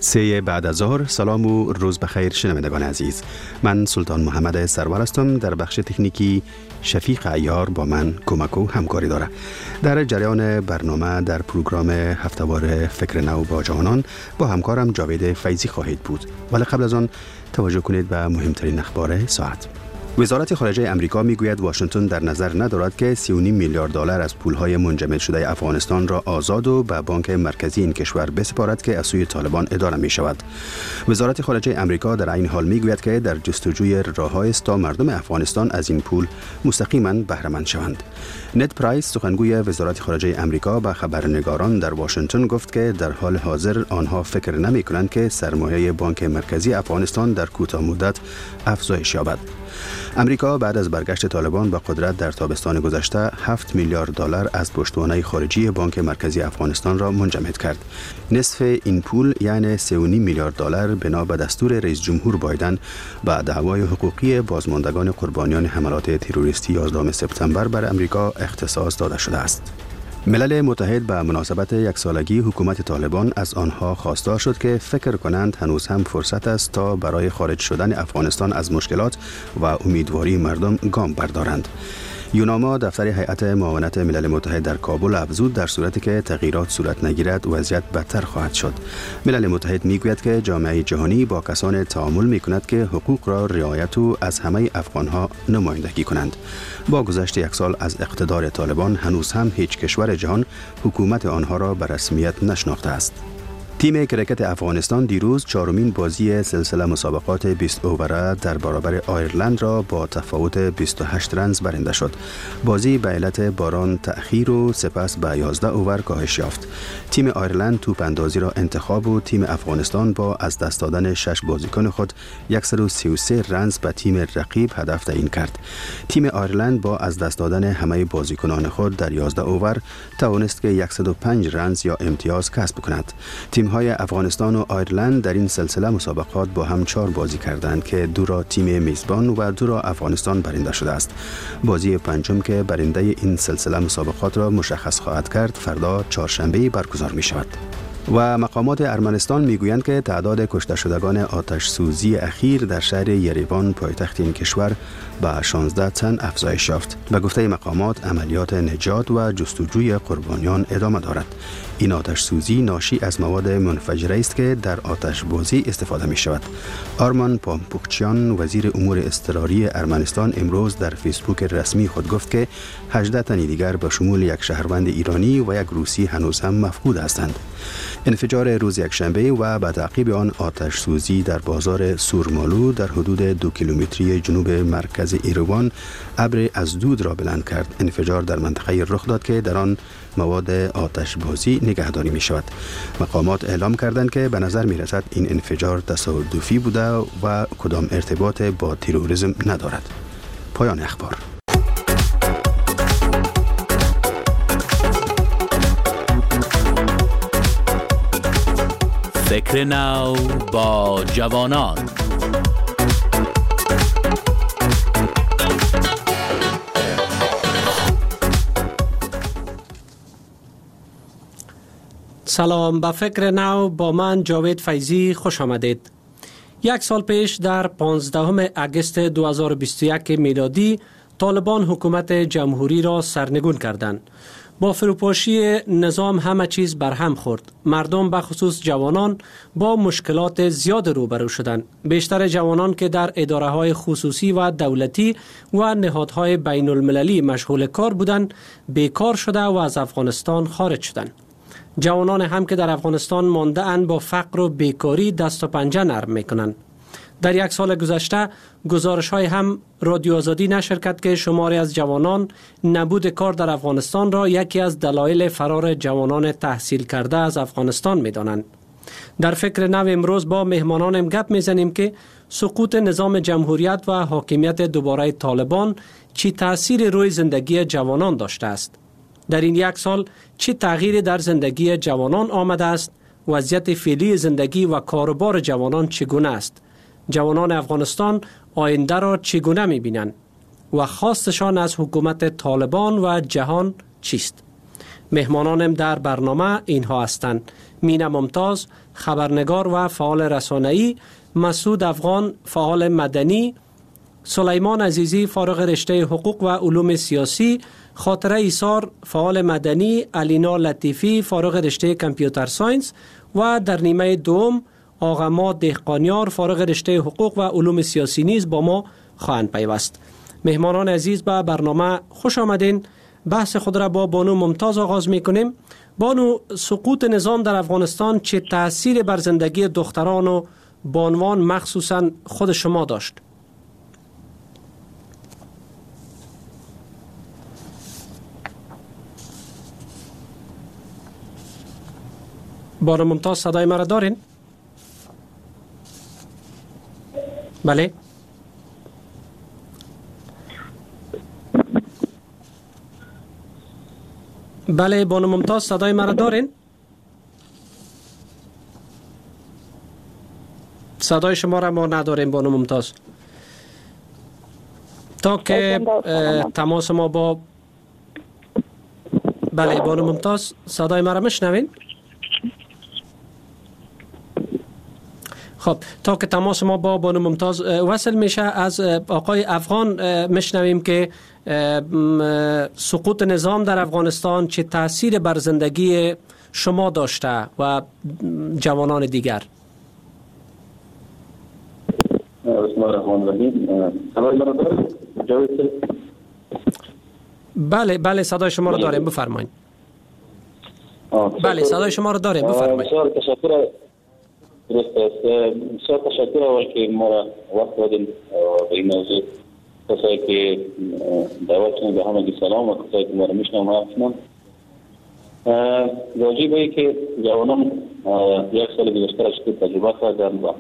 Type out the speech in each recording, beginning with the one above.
3 بعد از ظهر. سلام و روز بخیر شنوندگان عزیز. من سلطان محمد سرور هستم. در بخش تکنیکی شفیق عیار با من کمک و همکاری داره. در جریان برنامه در پروگرام هفتهوار فکر نو با جوانان با همکارم جاوید فیضی خواهید بود. ولی قبل از آن توجه کنید به مهمترین اخبار ساعت. وزارت خارجه امریکا میگوید واشنگتن در نظر ندارد که 3.5 میلیارد دلار از پولهای منجمد شده افغانستان را آزاد و به بانک مرکزی این کشور بسپارد که از سوی طالبان اداره می شود. وزارت خارجه امریکا در این حال میگوید که در جستجوی راه‌هایی است تا مردم افغانستان از این پول مستقیما بهره مند شوند. نت پرایس سخنگوی وزارت خارجه امریکا به خبرنگاران در واشنگتن گفت که در حال حاضر آنها فکر نمی کنند که سرمایه بانک مرکزی افغانستان در کوتاه مدت افزایش یابد. امریکا بعد از برگشت طالبان به قدرت در تابستان گذشته 7 میلیارد دلار از پشتوانه خارجی بانک مرکزی افغانستان را منجمد کرد. نصف این پول یعنی 3.5 میلیارد دلار بنا به دستور رئیس جمهور بایدن به دعوای حقوقی بازماندگان قربانیان حملات تروریستی 11 سپتامبر بر امریکا اختصاص داده شده است. ملل متحد به مناسبت یک سالگی حکومت طالبان از آنها خواستار شد که فکر کنند هنوز هم فرصت است تا برای خارج شدن افغانستان از مشکلات و امیدواری مردم گام بردارند. یوناما دفتر هیئت معاونت ملل متحد در کابل افزود در صورتی که تغییرات صورت نگیرد وضعیت بدتر خواهد شد. ملل متحد میگوید که جامعه جهانی با کسان تعامل میکند که حقوق را رعایت و از همه افغانها نمایندگی کنند. با گذشت یک سال از اقتدار طالبان هنوز هم هیچ کشور جهان حکومت آنها را به رسمیت نشناخته است. تیم کرکت افغانستان دیروز چهارمین بازی سلسله مسابقات 20 اووره در برابر آیرلند را با تفاوت 28 رنز برنده شد. بازی به علت باران تأخیر و سپس به 11 اوور کاهش یافت. تیم آیرلند توپ اندازی را انتخاب و تیم افغانستان با از دست دادن 6 بازیکن خود 133 رنز به تیم رقیب هدف تعیین کرد. تیم آیرلند با از دست دادن همه بازیکنان خود در 11 اوور توانست که 105 رنز یا امتیاز کسب کند. تیم‌های افغانستان و آیرلند در این سلسله مسابقات با هم 4 بازی کردند که 2 را تیم میزبان و 2 را افغانستان برنده شده است. بازی پنجم که برنده این سلسله مسابقات را مشخص خواهد کرد فردا چهارشنبه برگزار می شود. و مقامات ارمنستان میگویند که تعداد کشته شدگان آتش سوزی اخیر در شهر یریوان پایتخت این کشور به 16 تن افزایش یافت. به گفته مقامات عملیات نجات و جستجوی قربانیان ادامه دارد. این آتش سوزی ناشی از مواد منفجره است که در آتش بازی استفاده می شود. آرمان پامپوکچیان وزیر امور اضطراری ارمنستان امروز در فیسبوک رسمی خود گفت که 18 تن دیگر به شمول یک شهروند ایرانی و یک روسی هنوز هم مفقود هستند. انفجار روز یکشنبه و به تعقیب آن آتش سوزی در بازار سورمالو در حدود 2 کیلومتری جنوب مرکز ایروان ابر از دود را بلند کرد. انفجار در منطقه رخ داد که در آن مواد آتش بازی نگهداری می شود. مقامات اعلام کردند که به نظر می رسد این انفجار تصادفی بوده و کدام ارتباط با تروریسم ندارد. پایان اخبار. فکر نو با جوانان. سلام، به فکر نو با من جاوید فیضی خوش آمدید. 1 سال پیش در 15 اگست 2021 میلادی طالبان حکومت جمهوری را سرنگون کردند. با فروپاشی نظام همه چیز برهم خورد. مردم به خصوص جوانان با مشکلات زیاد روبرو شدند. بیشتر جوانان که در اداره‌های خصوصی و دولتی و نهادهای بین المللی مشغول کار بودند بیکار شده و از افغانستان خارج شدند. جوانان هم که در افغانستان مانده اند با فقر و بیکاری دست و پنجه نرم میکنند. در 1 سال گذشته گزارش های هم رادیو آزادی نشر کرد که شماری از جوانان نبود کار در افغانستان را یکی از دلایل فرار جوانان تحصیل کرده از افغانستان می دانند. در فکر نو امروز با مهمانانم گپ میزنیم که سقوط نظام جمهوریت و حاکمیت دوباره طالبان چی تأثیر روی زندگی جوانان داشته است. در این 1 سال چه تغییری در زندگی جوانان آمده است؟ وضعیت فعلی زندگی و کاروبار جوانان چگونه است؟ جوانان افغانستان آینده را چگونه می‌بینند و خواستشان از حکومت طالبان و جهان چیست؟ مهمانانم در برنامه اینها هستند: مینا ممتاز، خبرنگار و فعال رسانه‌ای، مسعود افغان، فعال مدنی، سلیمان عزیزی، فارغ رشته حقوق و علوم سیاسی، خاطره ایثار، فعال مدنی، الینا لطیفی، فارغ رشته کامپیوتر ساینس و در نیمه دوم آقا دهقانیار، فارغ رشته حقوق و علوم سیاسی نیز با ما خواهند پیوست. مهمانان عزیز به برنامه خوش آمدین. بحث خود را با بانو ممتاز آغاز میکنیم. بانو، سقوط نظام در افغانستان چه تأثیر بر زندگی دختران و بانوان مخصوصا خود شما داشت؟ بانو ممتاز صدای مرا دارین؟ بله. بله بانو ممتاز صدای مرا دارین؟ صدای شما را ما نداریم بانو ممتاز. تا که تماس ما با بله بانو ممتاز صدای مرا میشنوین؟ خب تا که تماس ما با بانو ممتاز وصل میشه، از آقای افغان میشنویم که سقوط نظام در افغانستان چه تأثیر بر زندگی شما داشته و جوانان دیگر. بسم الله الرحمن الرحیم. بله صدای شما رو داریم، بفرمایید. بله صدای شما رو داریم، بفرمایید. بسیار تشکر اول که ما را وقت دادین به این موضوع. کسایی که دعوت کنید به همگی سلام و کسایی که ما را میشنم همچنان. واجب आहे که جوانان یک سال گذشته که تجربه کردن و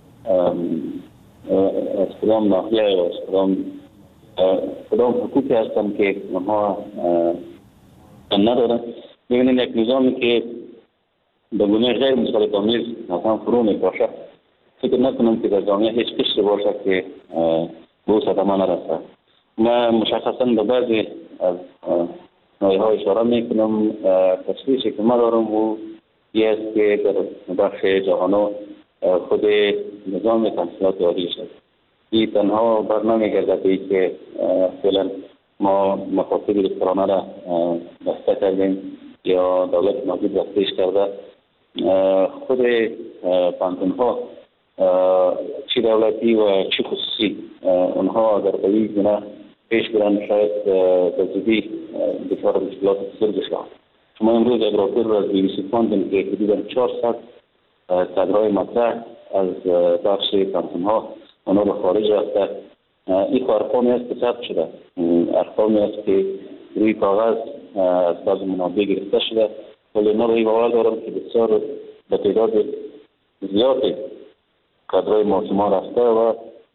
از کدام ناحیه و از کدام حقوقی هستن که اونها ندارن، ببینید یک نظامی که به گونه غیر مسالمت آمیز اصلا فرو میپاشه. فکر نکنم که در جامعه هیچ قشری باشه که به او صدمه نرسه. من مشخصا به بعضی از نایه‌ها اشاره میکنم. تشخیصی که من دارم او این است که در بخش جهانو خود نظام تحصیلات عالی شد. این تنها بر نمیگردد که فعلا ما مکاتب دکترانه را بسته کردیم یا دولت موجود بسته‌اش کرده. خود پانتون‌ها چی دولتی و چی خصوصی اونها اگر به این گونه پیش برن شاید به زودی دچار مشکلات بزرگ شوند. شما امروز یک راپور را از BBC خواندیم که حدوداً 400 کادرهای مطرح از بخش پانتون‌ها اونها به خارج رفته. این ارقامی است که ثبت شده، ارقامی است که روی کاغذ از بعض منابع گرفته شده، ولی من روی باور دارم که بسیار به تعداد زیادی کادرهای ما رفته و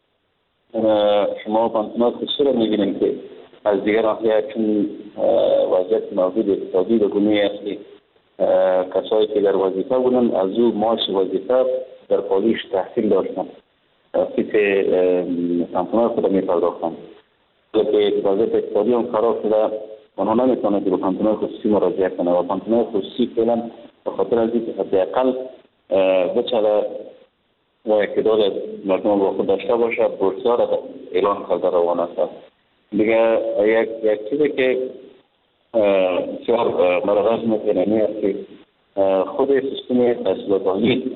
شما پانتونات خصوصی را می‌بینید که از دیگر ناحیه چون وضعیت موجود اقتصادی به گونه‌ای است که کسایی که در وظیفه بودند از او معاش وظیفه در پالیش تحصیل داشتند، فیس پانتونات خود می‌پرداختند. ولی وضعیت اقتصادی هم خراب شده، آنها نمی‌توانند که به پانتونات خصوصی مراجعه کنند و پانتونات خصوصی فعلا به خاطر از اینکه حداقل بچه و اقتدار مردم با خود داشته باشه بورس‌ها را اعلان کرده روان است. دیگه یک چیزی که بسیار مرا غض می‌کنه این است که خود سیستم تحصیلات عالی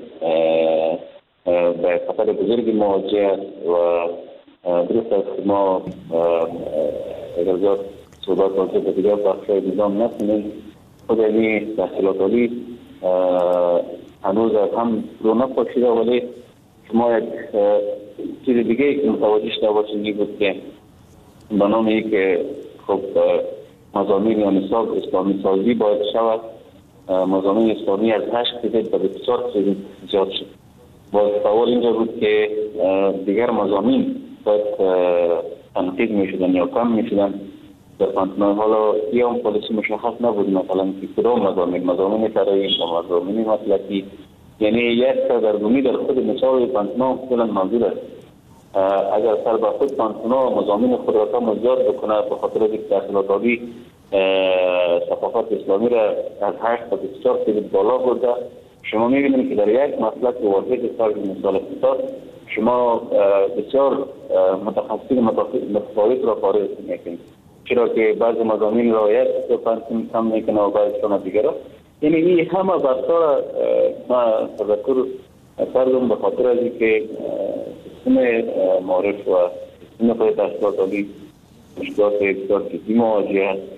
به خطر بزرگی مواجه است و درست است که ما اگر زیاد صحبت راجع به دیگر بخش‌های نظام نکنیم، خود این تحصیلات عالی هنوز هم رو نپاشیده. ولی شما یک چیز دیگه که متوجه شده باشید این بود که به نام ای که خب مضامین یا نصاب اسلامی سازی باید شود. مضامین اسلامی از 8% به 24% زیاد شد. باز سوال اینجا بود که دیگر مضامین باید تنقیح می شدن یا کم می شدن در پانتونات. حالا یه هم پالیسی مشخص نبود، مثلا که کدام مضامین فرعی و مضامین مسلکی، یعنی یک سردرگمی در خود نصاب پانتونات فعلا موجود است. اگر سر به خود پانتونات مضامین خود را کم زیاد بکنه به خاطر اینکه تحصیلات عالی ثقافت اسلامی را از 8 تا 24 فیصد بالا برده. شما می‌بینید که در یک مسلک واحد فرض مثال اقتصاد شما بسیار متخصصین متفاوت را فارغ می‌کنید، چرا که بعضی مضامین رعایت کم میکنه و بعضیشان دیگر. یعنی این همه بحث‌ها ما تذکر کردم به خاطر از اینکه سیستم معارف و سیستم پای تحصیلات عالی مشکلات بسیار جدی مواجه است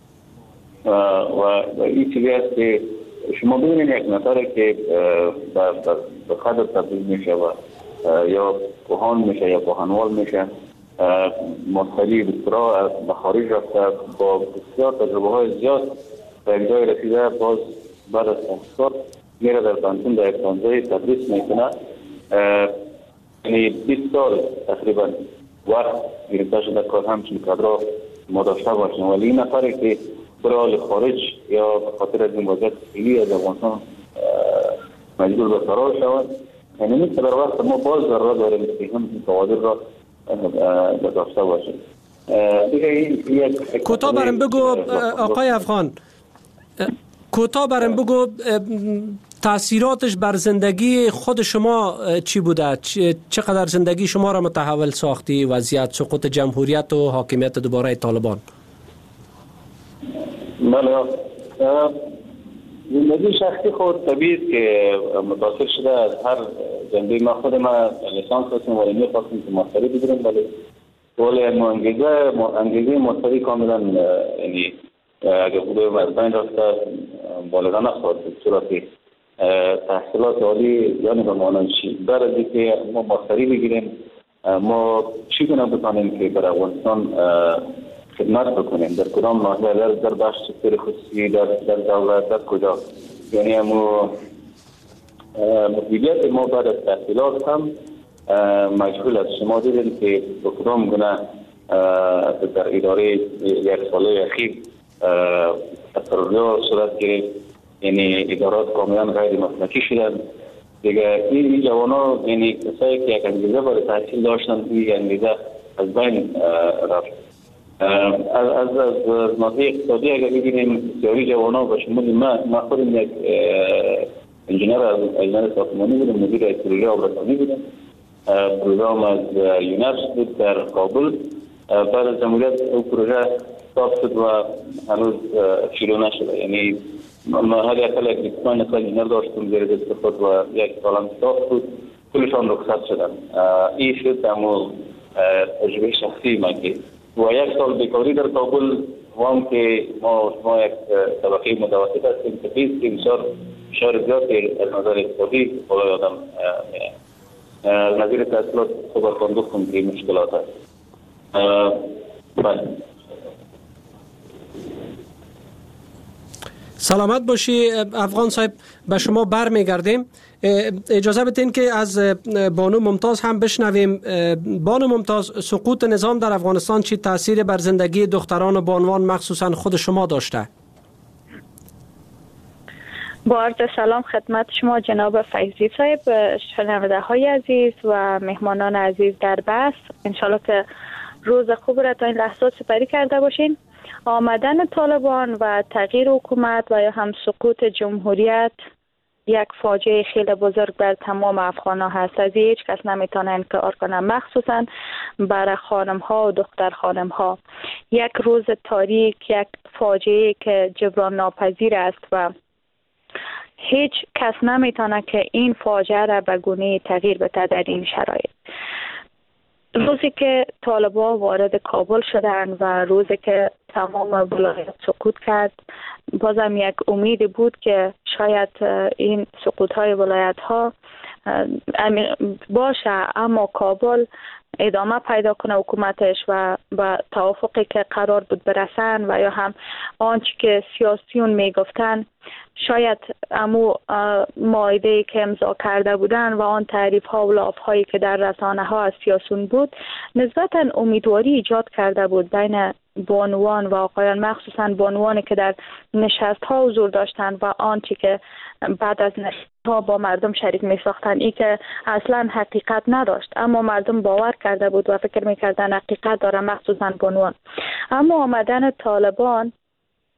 و این چیزی است که شما ببینید یک نفر که به قدر تبدیل میشه و یا کهان میشه یا کهنوال میشه، مستری دکترا به خارج رفته با بسیار تجربه های زیاد به یک جای رسیده، باز بعد از تحصیلات میره در پانتون در یک پانزه تدریس میکنه. یعنی 20 سال تقریبا وقت گرفته شده کار همچین کادرها ما داشته باشیم، ولی این نفری که برای خارج یا به خاطر از این وضعیت فعلی از افغانستان مجبور به فرار شود، یعنی نیست در وقت ما باز ضرورت داریم که هم کادر را داشته باشیم. کوتاه برام بگو آقای افغان، کوتاه برام بگو تأثیراتش بر زندگی خود شما چی بوده؟ چقدر زندگی شما را متحول ساختی وضعیت سقوط جمهوریت و حاکمیت دوباره طالبان؟ بله، زندگی شخصی خود طبیعی که متاثر شده از هر زندگی. ما خود ما لیسانس هستیم ولی می‌خواستیم که ماستری بگیریم، ولی انگیزه ماستری کاملا یعنی اگر بودیم از بین رفته بالغ نخواهد بود، چرا که تحصیلات عالی یعنی به معنی چی؟ در از اینکه ما ماستری بگیریم ما چی کنیم بتانیم که بر افغانستان خدمت بکنیم، در کدام ناحیه، در بخش سکتور خصوصی، در دولت، در کجا. یعنی همون مسئولیت ما بعد از تحصیلات هم مجهول است. شما دیدید که به کدام گونه در اداره یک ساله اخیر تفرقه صورت گرفت، یعنی ادارات کاملا غیر مسلکی شدن دیگه. این جوانا یعنی کسایی که یک انگیزه برای تحصیل داشتن این انگیزه از بین رفت. از ناحیه اقتصادی اگر ببینیم بسیاری جوانا و شمول ما خودم یک انجینر ساختمانی بودم، مدیر پروژه آبرسانی بودم. پروژه‌ام از یونرس بود در کابل. بعد از جمهوریت او پروژه استاپ شد و هنوز شروع نشده. یعنی ما هر یک دیپلم انجینر داشتم زیر دست خود و یک سالم استاپ بود، کلشان رخصت شدن. این شد اما تجربه شخصی من که و یک سال بیکاری در کابل وام که ما یک طبقه متوسط هستیم، تفیز که بسیار زیادی از نظر اقتصادی بالای آدم از نظر تحصیلات خبر کندوختم که مشکلات هست. بله. سلامت باشی افغان صاحب، به شما بر میگردیم. اجازه بدین که از بانو ممتاز هم بشنویم. بانو ممتاز، سقوط نظام در افغانستان چی تأثیر بر زندگی دختران و بانوان مخصوصا خود شما داشته؟ با عرض سلام خدمت شما جناب فیضی صاحب، شنونده های عزیز و مهمانان عزیز در بس. انشالله که روز خوب را تا این لحظات سپری کرده باشین. آمدن طالبان و تغییر حکومت و یا هم سقوط جمهوریت یک فاجعه خیلی بزرگ بر تمام افغان‌ها هست. از هیچ کس نمیتونه انکار کنه، مخصوصا برای خانم‌ها و دختر خانم‌ها. یک روز تاریک، یک فاجعه که جبران ناپذیر است و هیچ کس نمیتونه که این فاجعه را به گونه تغییر بده در این شرایط. روزی که طالبان وارد کابل شدند و روزی که تمام ولایت سقوط کرد، بازم یک امید بود که شاید این سقوط های ولایت ها باشه، اما کابل ادامه پیدا کنه حکومتش و با توافقی که قرار بود برسن و یا هم آنچه که سیاسیون میگفتن، شاید امو معاهده‌ای که امضا کرده بودن و آن تعریف ها و لاف هایی که در رسانه ها از سیاسیون بود نسبتا امیدواری ایجاد کرده بود بین بانوان و آقایان، مخصوصا بانوانی که در نشست ها حضور داشتند و آنچه که بعد از نشست ها با مردم شریک می ساختن، ای که اصلا حقیقت نداشت اما مردم باور کرده بود و فکر می کردن حقیقت داره، مخصوصا بانوان. اما آمدن طالبان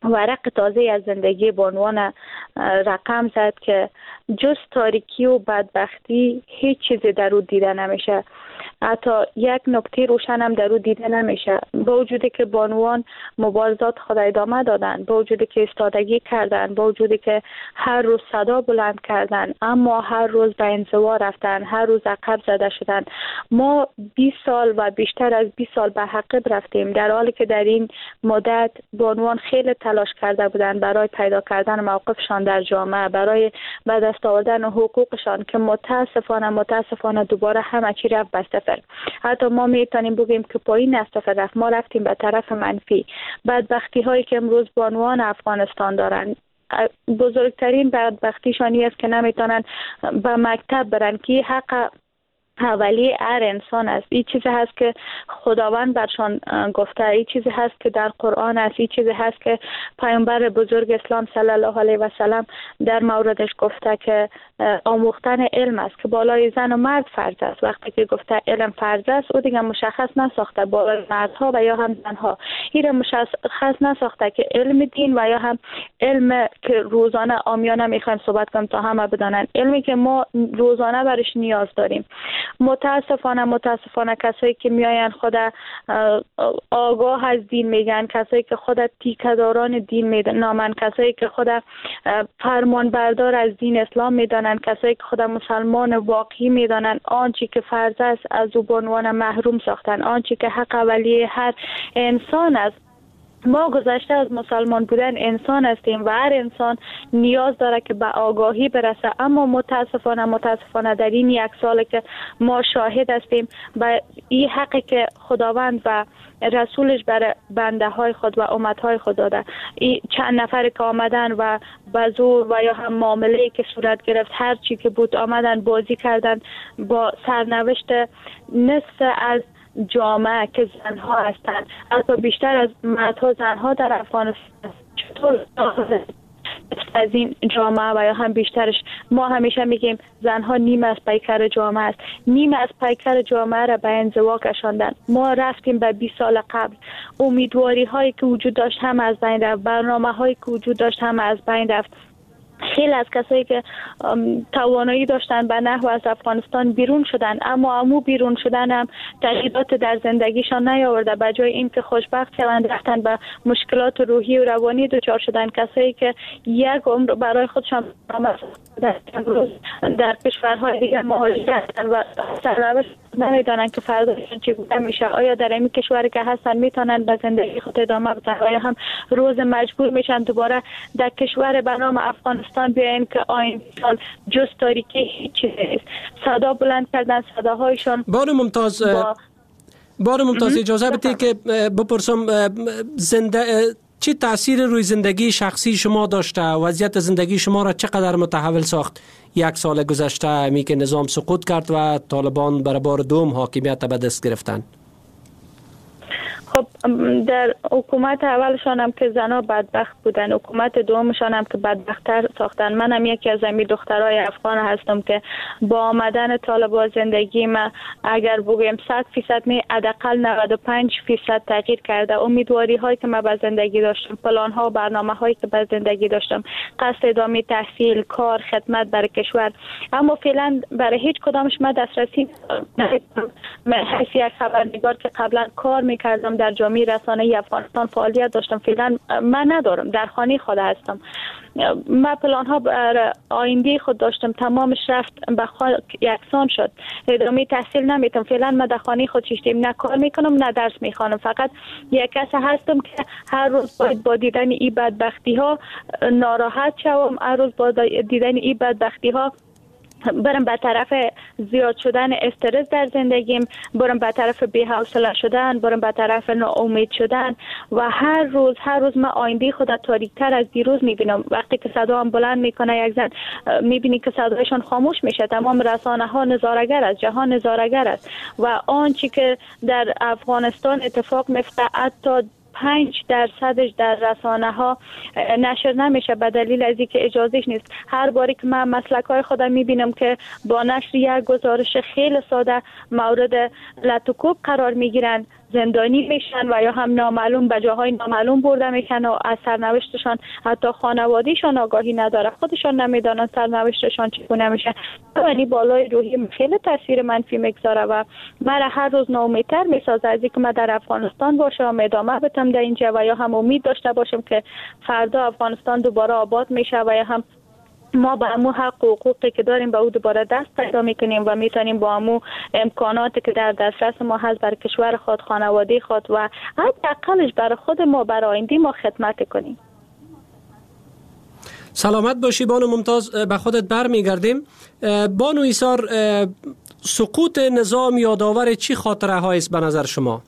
ورق تازه از زندگی بانوان رقم زد که جز تاریکی و بدبختی هیچ چیزی در او دیده نمیشه. حتی یک نکته روشن هم در او دیده نمیشه. با وجودی که بانوان مبارزات خود ادامه دادن، با وجودی که ایستادگی کردن، با وجودی که هر روز صدا بلند کردن، اما هر روز به انزوا رفتن، هر روز عقب زده شدن. ما 20 سال و بیشتر از 20 سال به عقب رفتیم، در حالی که در این مدت بانوان خیلی تلاش کرده بودند برای پیدا کردن موقفشان در جامعه، برای به دست آوردن حقوقشان که متاسفانه دوباره همه چی رفت به صفر. حتی ما میتونیم بگیم که پایین از صفر رفت، ما رفتیم به طرف منفی. بدبختی هایی که امروز بانوان افغانستان دارن، بزرگترین بدبختیشان این است که نمیتونن به مکتب برن که حق اولی هر انسان است. این چیزی هست که خداوند برشان گفته، این چیزی هست که در قرآن است، این چیزی هست که پیامبر بزرگ اسلام صلی الله علیه و سلم در موردش گفته که آموختن علم است که بالای زن و مرد فرض است. وقتی که گفته علم فرض است، او دیگه مشخص نساخته بالای مردها و یا هم زنها. این مشخص نساخته که علم دین و یا هم علم که روزانه عامیانه میخوایم صحبت کنیم تا همه بدانن، علمی که ما روزانه برش نیاز داریم. متاسفانه کسایی که میاین خود آگاه از دین میگن، کسایی که خود تیکه‌داران دین میدونن، کسایی که خود فرمان بردار از دین اسلام میدانن، کسایی که خود مسلمان واقعی میدانن، آنچه که فرض است از او به عنوان محروم ساختن، آنچه که حق اولیه هر انسان است. ما گذشته از مسلمان بودن انسان هستیم و هر انسان نیاز داره که به آگاهی برسه، اما متاسفانه در این یک سال که ما شاهد هستیم به این حقی که خداوند و رسولش برای بنده های خود و امت های خود داده، این چند نفر که آمدن و به زور و یا هم معامله‌ای که صورت گرفت، هر چی که بود آمدن بازی کردن با سرنوشت نصف از جامعه که زنها هستند. حتی بیشتر از مردها زنها در افغانستان چطور از این جامعه و یا هم بیشترش، ما همیشه میگیم زنها نیم از پیکر جامعه است، نیم از پیکر جامعه را به انزوا کشاندن. ما رفتیم به 20 سال قبل، امیدواری هایی که وجود داشت هم از بین رفت، برنامه هایی که وجود داشت هم از بین رفت. خیلی از کسایی که توانایی داشتن به نحو از افغانستان بیرون شدن، اما بیرون شدن هم تغییرات در زندگیشان نیاورده. به جای اینکه خوشبخت شوند رفتن به مشکلات روحی و روانی دچار شدن. کسایی که یک عمر برای خودشان در کشورهای دیگر مهاجرت و سرنوشت نمیدانند که فرداشون چگونه میشه، آیا در این کشوری که هستن میتونن به زندگی خود ادامه بدن، آیا هم روز مجبور میشن دوباره در کشور به نام افغانستان بیاین که آینده جز تاریکی هیچ چیزی نیست. صدا بلند کردن، صداهایشان. بار ممتاز اجازه بدید که بپرسم چه تأثیر روی زندگی شخصی شما داشته؟ وضعیت زندگی شما را چقدر متحول ساخت؟ یک سال گذشته می که نظام سقوط کرد و طالبان برای بار دوم حاکمیت به دست گرفتن. خب در حکومت اولشان هم که زنها بدبخت بودن، حکومت دومشان هم که بدبخت‌تر ساختن. منم یکی از امی دخترای افغان هستم که با آمدن طالبان زندگی ما اگر بگویم 100% می حداقل 95% تغییر کرده. امیدواری هایی که من به زندگی داشتم، پلان ها و برنامه هایی که به زندگی داشتم، قصد ادامه تحصیل، کار، خدمت برای کشور، اما فعلا برای هیچ کدامش من دسترسی نداشتم. من حیث یک خبرنگار که قبلا کار میکردم در جامعه رسانه‌ای افغانستان فعالیت داشتم، فعلا من ندارم، در خانه خود هستم. من پلان ها برای آینده خود داشتم، تمامش رفت به خاک یکسان شد. ادامه تحصیل نمیتونم، فعلا من در خانه خود شیشتیم، نه کار میکنم نه درس میخوانم، فقط یک کس هستم که هر روز باید با دیدن این بدبختی ها ناراحت شوم، هر روز با دیدن این بدبختی ها برم به طرف زیاد شدن استرس در زندگیم، برم به طرف بی‌حوصله شدن، برم به طرف ناامید شدن و هر روز من آینده خود تاریک‌تر از دیروز میبینم. وقتی که صدا هم بلند میکنه یک زن، میبینی که صدایشان خاموش میشه. تمام رسانه ها نظاره‌گر است، جهان نظاره‌گر است و آنچه که در افغانستان اتفاق میفته حتی 5% در رسانه ها نشر نمیشه به دلیل از اینکه اجازهش نیست. هر باری که من مسلک های خودم میبینم که با نشر یک گزارش خیلی ساده مورد لطوکوب قرار میگیرن، زندانی میشن و یا هم نامعلوم به جاهای نامعلوم برده میشن و از سرنوشتشان حتی خانوادهشان آگاهی نداره، خودشان نمیدانند سرنوشتشان چگونه میشه. یعنی بالای روحی خیلی تاثیر منفی میگذاره و مرا هر روز ناامیدتر میسازه از اینکه من در افغانستان باشم، ادامه بدم در اینجا و یا هم امید داشته باشم که فردا افغانستان دوباره آباد میشه و یا هم ما با امو حق و حقوقی که داریم به او دوباره دست پیدا میکنیم و میتونیم با امو امکاناتی که در دسترس ما هست برای کشور خود، خانواده خود و حداقلش برای خود ما، برای آینده ما خدمت کنیم. سلامت باشی بانو ممتاز، به خودت برمیگردیم. بانو ایثار، سقوط نظام یادآور چی خاطره هایی است به نظر شما؟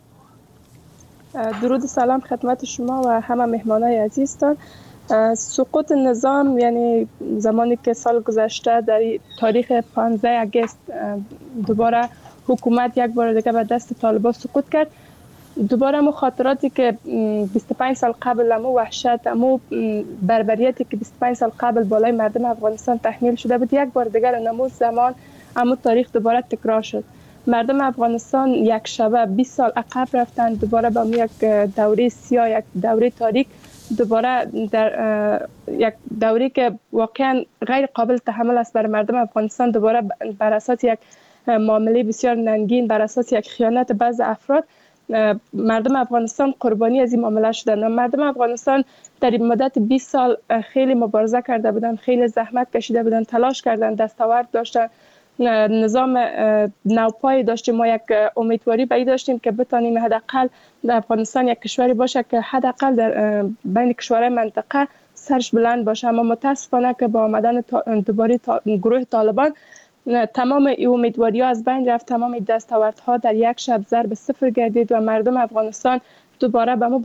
درود و سلام خدمت شما و همه مهمانای عزیزتان. سقوط نظام یعنی زمانی که سال گذشته در تاریخ 15 اگست دوباره حکومت یک بار دیگه به دست طالبان سقوط کرد. دوباره مو خاطراتی که 25 سال قبل امو وحشت، امو بربریتی که 25 سال قبل بالای مردم افغانستان تحمیل شده بود، یک بار دیگر نمود زمان امو تاریخ دوباره تکرار شد. مردم افغانستان یک شبه 20 سال عقب رفتن، دوباره با یک دوره سیاه، یک دوره تاریک، دوباره در یک دوری که واقعا غیر قابل تحمل است برای مردم افغانستان، دوباره بر اساس یک معامله بسیار ننگین، بر اساس یک خیانت بعض افراد مردم افغانستان قربانی از این معامله شدند. مردم افغانستان در این مدت 20 سال خیلی مبارزه کرده بودند، خیلی زحمت کشیده بودند، تلاش کردند، دستاورد داشتند، نظام نوپای داشتیم. ما یک امیدواری به این داشتیم که بتانیم حداقل در افغانستان یک کشوری باشه که حداقل در بین کشورهای منطقه سرش بلند باشه. اما متاسفانه که با آمدن دوباره گروه طالبان تمام این امیدواری‌ها از بین رفت، تمام دستاوردها در یک شب ضرب صفر گردید و مردم افغانستان دوباره به مو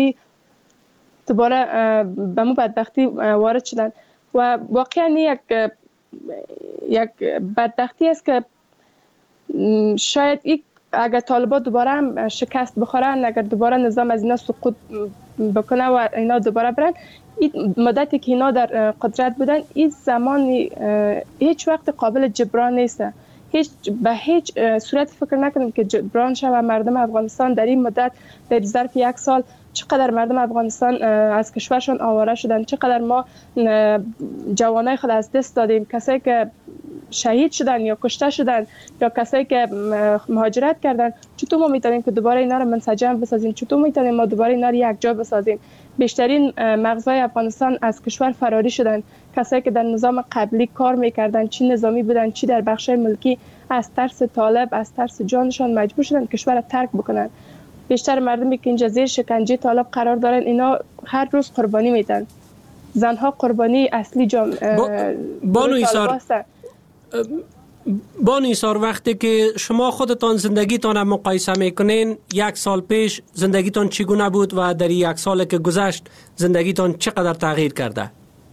بدبختی وارد شدند و واقعا یک بدبختی است که شاید اگر طالبان دوباره هم شکست بخورن، اگر دوباره نظام از اینا سقوط بکنه و اینا دوباره برن، این مدتی که اینا در قدرت بودن، این زمان هیچ وقت قابل جبران نیست. به هیچ صورت فکر نکنیم که جبران شه و مردم افغانستان در این مدت، در ظرف یک سال، چقدر مردم افغانستان از کشورشان آواره شدن، چقدر ما جوانای خود از دست دادیم، کسایی که شهید شدن یا کشته شدن یا کسایی که مهاجرت کردن. چطور ما میتونیم که دوباره اینا رو منسجم بسازیم؟ چطور میتونیم ما دوباره اینا رو یک جا بسازیم؟ بیشترین مغزای افغانستان از کشور فراری شدن. کسایی که در نظام قبلی کار میکردن، چی نظامی بودن چی در بخش ملکی، از ترس طالب، از ترس جانشان مجبور شدن کشور را ترک بکنن. بیشتر مردمی که اینجا زیر شکنجه طالب قرار دارن، اینا هر روز قربانی میدن. زنها قربانی اصلی بانو ایثار، وقتی که شما خودتان زندگیتان مقایسه میکنین، یک سال پیش زندگیتان چگونه بود و در یک سال که گذشت زندگیتان چقدر تغییر کرده؟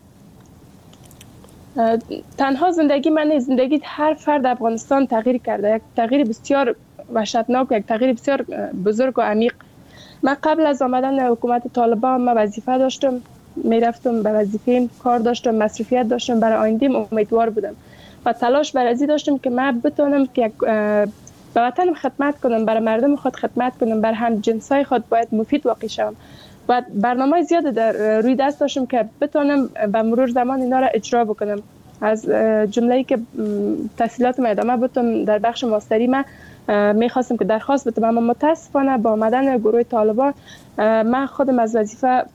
تنها زندگی من، زندگی هر فرد افغانستان تغییر کرده. یک تغییر بسیار وحشتناک، یک تغییر بسیار بزرگ و عمیق. من قبل از آمدن حکومت طالبان من وظیفه داشتم، میرفتم به وظیفه‌ام، کار داشتم، مصرفیت داشتم، برای آینده‌ام امیدوار بودم و تلاش بر ازی داشتم که من بتونم که به وطنم خدمت کنم، برای مردم خود خدمت کنم، برای هم جنسای خود باید مفید واقع شم و برنامه زیاد در روی دست داشتم که بتونم به مرور زمان اینا را اجرا بکنم. از جمله‌ای که تحصیلاتم ادامه بدم در بخش ماستری، من میخواستم که درخواست بدم، اما متاسفانه با آمدن گروه طالبان من خودم از وظیفه،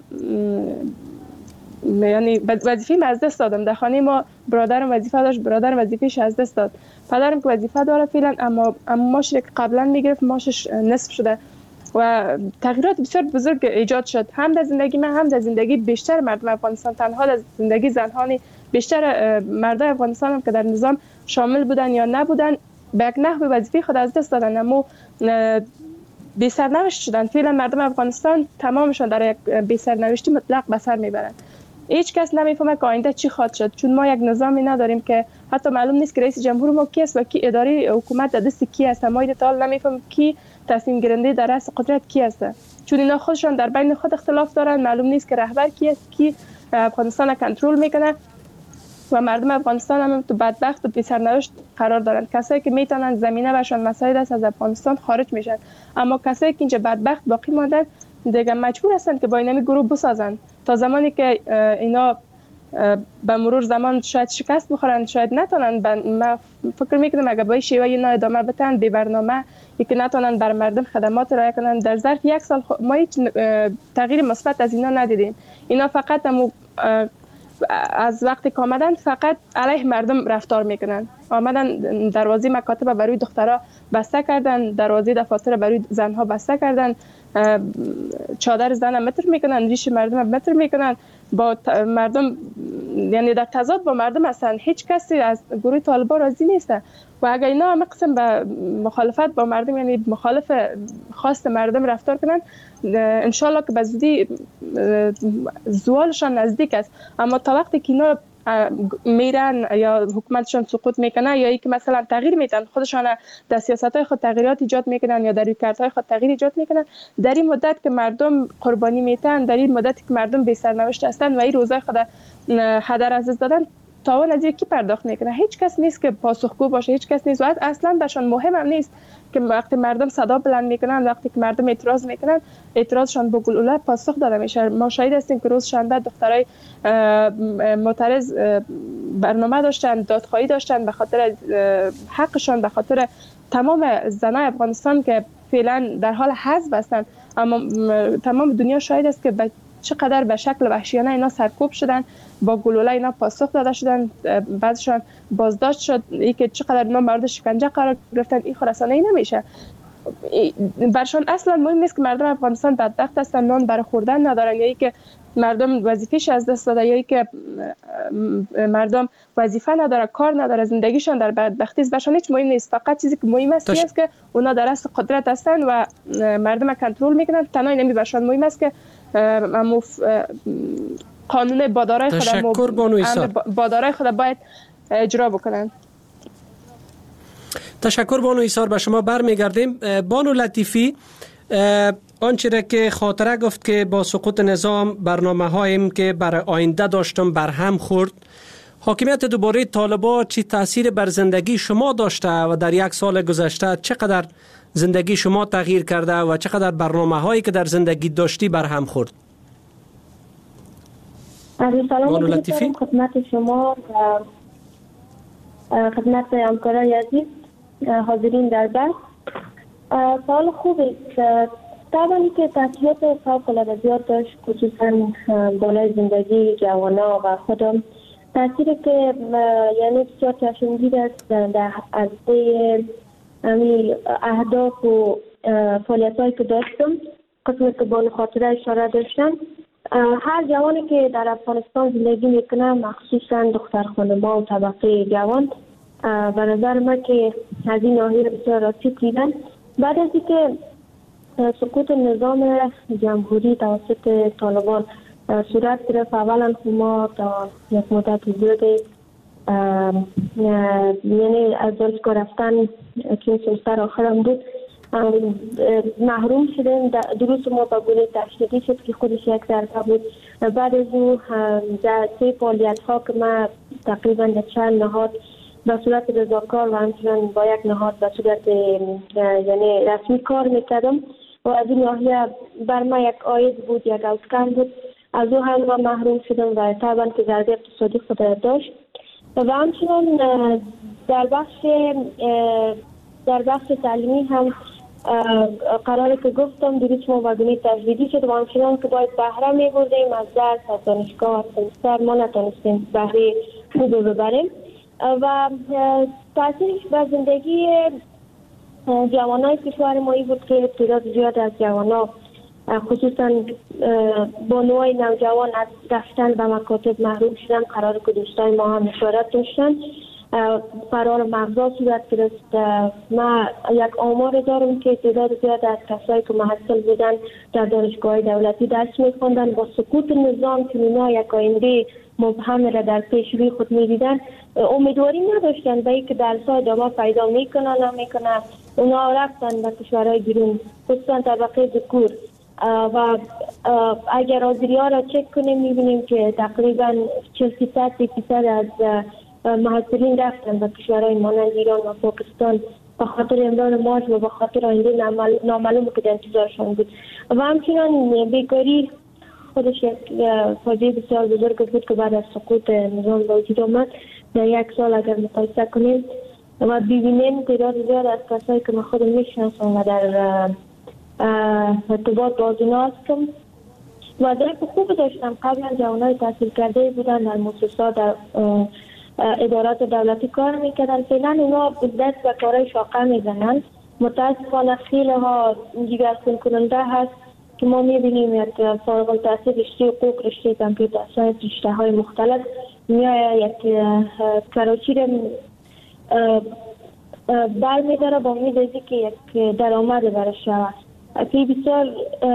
یعنی وظیفه‌ام از دست دادم. در خانه ما برادرم وظیفه داشت، برادرم وظیفه‌اش از دست داد. پدرم که وظیفه داره فعلا، اما ماشی که قبلا میگرفت ماشش نصف شده و تغییرات بسیار بزرگ ایجاد شد، هم در زندگی من، هم در زندگی بیشتر مردم افغانستان. تنها در زندگی زنهانی بیشتر مردم افغانستان هم که در نظام شامل بودن یا نبودن، به یک نحو وظیفه خود از دست دادن، اما بی سرنوشت شدن. فعلا مردم افغانستان تمامشان در یک بی سرنوشتی مطلق به سر میبرند. هیچ کس نمیفهمه که آینده چی خواهد شد، چون ما یک نظامی نداریم که حتی معلوم نیست که رئیس جمهور ما کی است و کی اداره حکومت در دست کی است. ما تا حال نمیفهمیم کی تصمیم گیرنده در رأس قدرت کی است، چون اینا خودشان در بین خود اختلاف دارن. معلوم نیست که رهبر کی است، کی افغانستان را کنترل میکنه. و مردم افغانستان هم تو بدبخت و بی سرنوشت قرار دارند. کسایی که میتونن زمینه برشان مساعد است از افغانستان خارج میشن، اما کسایی که اینجا بدبخت باقی ماندن دیگه مجبور هستند که با این گروه بسازند تا زمانی که اینا به مرور زمان شاید شکست بخورن، شاید نتونن. من فکر میکنم اگه با این شیوه اینا ادامه بدن بی برنامه که نتونن بر مردم خدمات ارائه کنن، در ظرف یک سال ما هیچ تغییر مثبت از اینا ندیدیم. اینا فقط از وقتی که آمدن فقط علیه مردم رفتار میکنن. آمدن دروازه مکاتب برای دخترها بسته کردن، دروازه دفاتر برای زنها بسته کردن، چادر زن متر میکنن، ریش مردم متر میکنن، با مردم یعنی در تضاد با مردم هستن. هیچ کسی از گروه طالبان راضی نیست و اگر اینا هم قسم به مخالفت با مردم یعنی مخالف خواست مردم رفتار کنن، انشالله که به زودی زوالشان نزدیک است. اما تا وقتی که اینا میرن یا حکومتشان سقوط میکنه یا اینکه مثلا تغییر میدن، خودشان در سیاست‌های خود تغییرات ایجاد میکنن یا در رویکردهای خود تغییر ایجاد میکنن، در این مدت که مردم قربانی میتن، در این مدتی که مردم بی سرنوشت هستند و این روزای خود هدر از دست دادن، تاوان از کی پرداخت میکنه؟ هیچ کس نیست که پاسخگو باشه، هیچ کس نیست و اصلا برشان مهم هم نیست که وقتی مردم صدا بلند میکنن، وقتی که مردم اعتراض میکنن، اعتراضشان با گلوله پاسخ داده میشه. ما شاهد هستیم که روز شنبه دخترای معترض برنامه داشتن، دادخواهی داشتن به خاطر حقشان، به خاطر تمام زنای افغانستان که فعلا در حال حذف هستند. اما تمام دنیا شاهد است که چقدر به شکل وحشیانه اینا سرکوب شدن، با گلوله اینا پاسخ داده شدن، بعضشان بازداشت شد. ای که چقدر اینا مورد شکنجه قرار گرفتن، این خراسانی نمیشه. برشان اصلا مهم نیست که مردم افغانستان بدبخت هستن، نان برای خوردن ندارن، یا ای که مردم وظیفه‌اش از دست داده، یا ای که مردم وظیفه نداره، کار نداره، زندگیشان در بدبختی است. برشان هیچ مهم نیست. فقط چیزی که مهم است است که اونا در اصل قدرت هستن و مردم کنترل میکنن. تنها اینمی برشان مهم است که قانون بادارای خود باید اجرا بکنن. تشکر بانو ایثار. به شما برمیگردیم. بانو لطیفی، آنچه را که خاطره گفت که با سقوط نظام برنامه هایم که برای آینده داشتم برهم خورد، حاکمیت دوباره طالبان چی تاثیر بر زندگی شما داشته و در یک سال گذشته چقدر زندگی شما تغییر کرده و چقدر برنامه هایی که در زندگی داشتی برهم خورد؟ سلام لطیفی، خدمت شما و خدمت همکارای عزیز حاضرین در بحث. سوال خوب است. طبعا که تاثیرات فوق‌العاده زیاد داشت، خصوصا بالای زندگی جوانا و خودم. تاثیری که یعنی بسیار چشمگیر است در عرصه اهداف و فعالیت‌هایی که داشتم. قسمی که با خاطره اشاره داشتم، هر جوانی که در افغانستان زندگی میکنه، مخصوصا دختر خانم‌ها و طبقه جوان، به نظر من که از این ناحیه بسیار آسیب دیدن. بعد از اینکه سقوط نظام جمهوری توسط طالبان صورت گرفت، اولا ما تا یک مدت زیاد یعنی از دانشگاه رفتن که سمستر آخرم بود محروم شدیم. دروس ما با گونه تشدیدی شد که خودش یک ضربه بود. بعد از او در 3 فعالیت ها که من تقریبا در چند نهاد به صورت رضاکار و همچنان با یک نهاد به صورت یعنی رسمی کار میکردم و از این ناحیه بر من یک عاید بود، یک اوتکم بود. از او هم من محروم شدم و طبعا که ضربه اقتصادی خود داشت. و همچنان در بخش تعلیمی هم قراری که گفتم دروس ما وگونی تجدیدی شد و همچنان که باید بهره می بردیم از درس، از دانشگاه، از سمستر، ما نتونستیم بهره خوب ببریم و تاثیرش بر زندگی جوانای کشور ما ای بود که تعداد زیاد از جوانا خصوصا بانوهای نوجوان از رفتن به مکاتب محروم شدن. قرار که دوستای ما هم اشارت داشتن، فرار مغزا صورت گرفت. من یک آمار دارم که تعداد زیاد از کسایی که محصل بودن در دانشگاه دولتی درس می‌خواندن، با سقوط نظام که اونا یک آینده مبهم را در پیش روی خود می‌دیدن، امیدواری نداشتن به اینکه درس‌ها ادامه پیدا می‌کنن. اونا رفتن به کشورهای بیرون، خصوصا طبقه ذکور. و اگر حاضری‌ها را چک کنیم می‌بینیم که تقریبا 40% از مهاجرین رفتن به کشورهای مانند ایران و پاکستان به خاطر امرار معاش و به خاطر آینده نامعلوم که در انتظارشان بود. و همچنان بیکاری خودش یک فاجعه بسیار بزرگ بود که بعد از سقوط نظام به وجود آمد. در یک سال اگر مقایسه کنیم و ببینیم تعداد زیاد از کسایی که من خودم میشناسم و در ارتباط با اونا هستم وضعیت خوب داشتم. قبلا جوانای تحصیل کرده بودن در مؤسسات در ادارات دولتی کار میکردن. فعلا اونا دست به کارهای شاقه میزنن. متاسفانه خیلی ها دیگرگون کننده هست که ما میبینیم یک فارغ التحصیل رشته حقوق، رشته کامپیوتر ساینس، رشته های مختلف میایه یک کراچی رو برمیداره با امید از که یک درآمد برش شود. که بسیار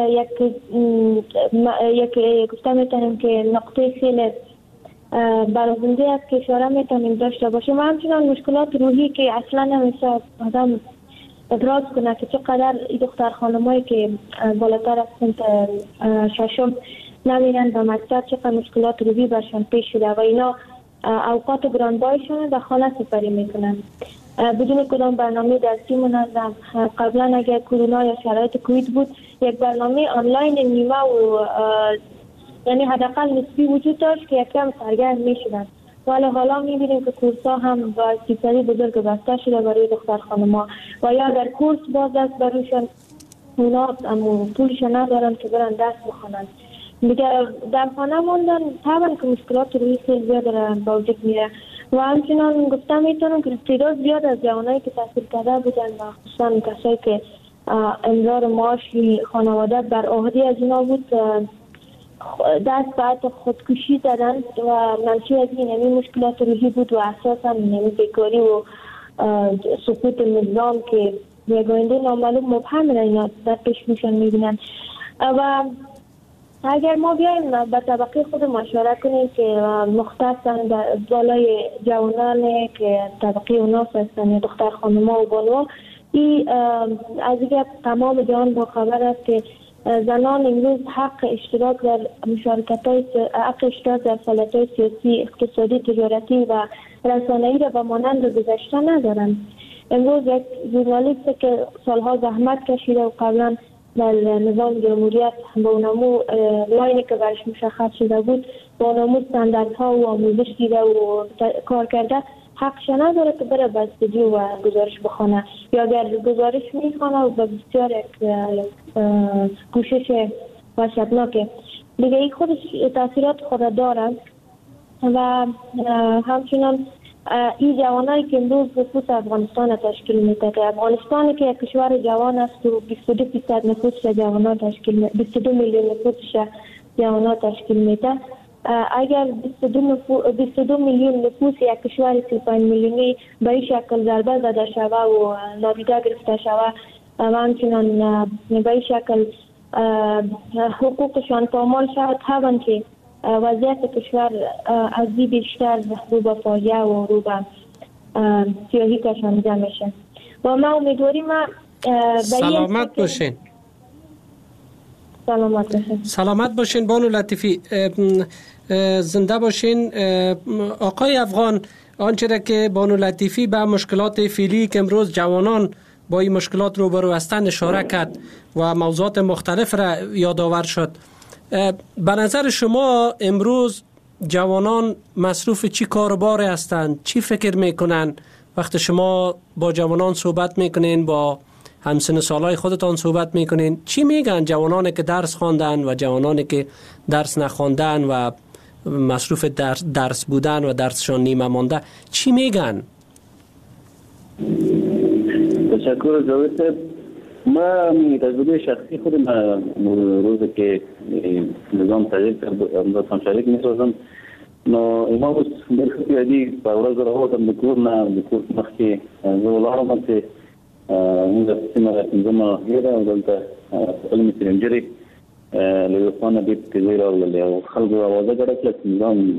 یک گفته میتونیم که نقطه خیلی برازنده است که اشاره میتونیم داشته باشیم. و همچنان مشکلات روحی که اصلا نمیشه آدم ابراز کنه که چقدر این دختر خانمایی که بالاتر از سنت ششم نمیرن به مکتب چقدر مشکلات روحی برشان پیش شده و اینا اوقات گرانبایشان در خانه سپری میکنن بدون کدام برنامه درسی منظم. قبلا اگر کرونا یا شرایط کووید بود یک برنامه آنلاین نیمه و یعنی حداقل نسبی وجود داشت که یکم سرگرم میشدن، ولی حالا میبینیم که کورس‌ها هم با استفاده بزرگ بسته شده برای دختر خانم‌ها و یا در کورس باز دست بروشن اونا پولش ندارن که برن درس بخونن. دیگه در خانه موندن طبعا که مشکلات روی خیلی زیاد با وجود میره. و همچنان گفتم میتونم که تعداد زیاد از جوانایی که تحصیل کرده بودن و خصوصا کسایی که امرار معاشی خانواده بر عهده از اینا بود دست بعد خودکشی دادن و منشی از این مشکلات روحی بود و اساسا بیکاری و سقوط نظام که یک آینده نامعلوم مبهم را اینا در پیش روشان میبینن. و اگر ما بیایم به طبقه خود اشاره کنیم که مختصاً در بالای جوانان که طبقه اوناس هستن دختر خانم‌ها و بانوها این از اینکه تمام جهان با خبر است که زنان امروز حق اشتراک در حق اشتراک در فعالیت‌های سیاسی، اقتصادی، تجارتی و رسانه‌ای را به مانند گذشته ندارند. امروز یک ژورنالیست که سالها زحمت کشیده و قبلا در نظام جمهوریت با اونمو لاینی که برش مشخص شده بود با اونمو استانداردها و آموزش دیده و کار کرده حقش نداره که بره به استودیو و گزارش بخونه یا اگر گزارش میخونه و به بسیار کوشش وحشتناکه دیگه این خودش تاثیرات خود داره. و همچنان این جوانایی که امروز نفوس افغانستان تشکیل میده که افغانستان که یک کشور جوان است و 22% نفوسش جوانان تشکیل میده، 22 میلیون نفوسش جوانان تشکیل میده. اگر 22 میلیون نفوس یک کشور 35 میلیونی به این شکل ضربه زده شوه و نادیده گرفته شوه و همچنان به این شکل حقوقشان پامال شود طبعا که وضعیت کشور از این بیشتر رو به فاجعه و رو به سیاهی کشانده میشه. و ما امیدواریم سلامت باشین. سلامت باشین بانو لطیفی، زنده باشین. آقای افغان، آنچه را که بانو لطیفی به مشکلات فعلی که امروز جوانان با این مشکلات روبرو هستند اشاره کرد و موضوعات مختلف را یادآور شد. به نظر شما امروز جوانان مصروف چی کارباری هستند؟ چی فکر میکنن؟ وقتی شما با جوانان صحبت میکنین، با همسن سالای خودتان صحبت میکنین، چی میگن جوانانی که درس خواندن و جوانانی که درس نخواندن و مصروف درس بودن و درسشان نیمه مانده چی میگن؟ تشکر جاوید صاحب. ما تجربه شخصی خودم روزی که نظام تغییر کرد امروز شریک می‌سازم نو ما اوس د خپلې په ورځ راووتم د کور نه د کور مخکې زه ولاړم چې موږ د سیمه راځم هیره او دلته علمي سرنجري له خانه د تغییر راغلی او خلکو اوازه کړه چې نظام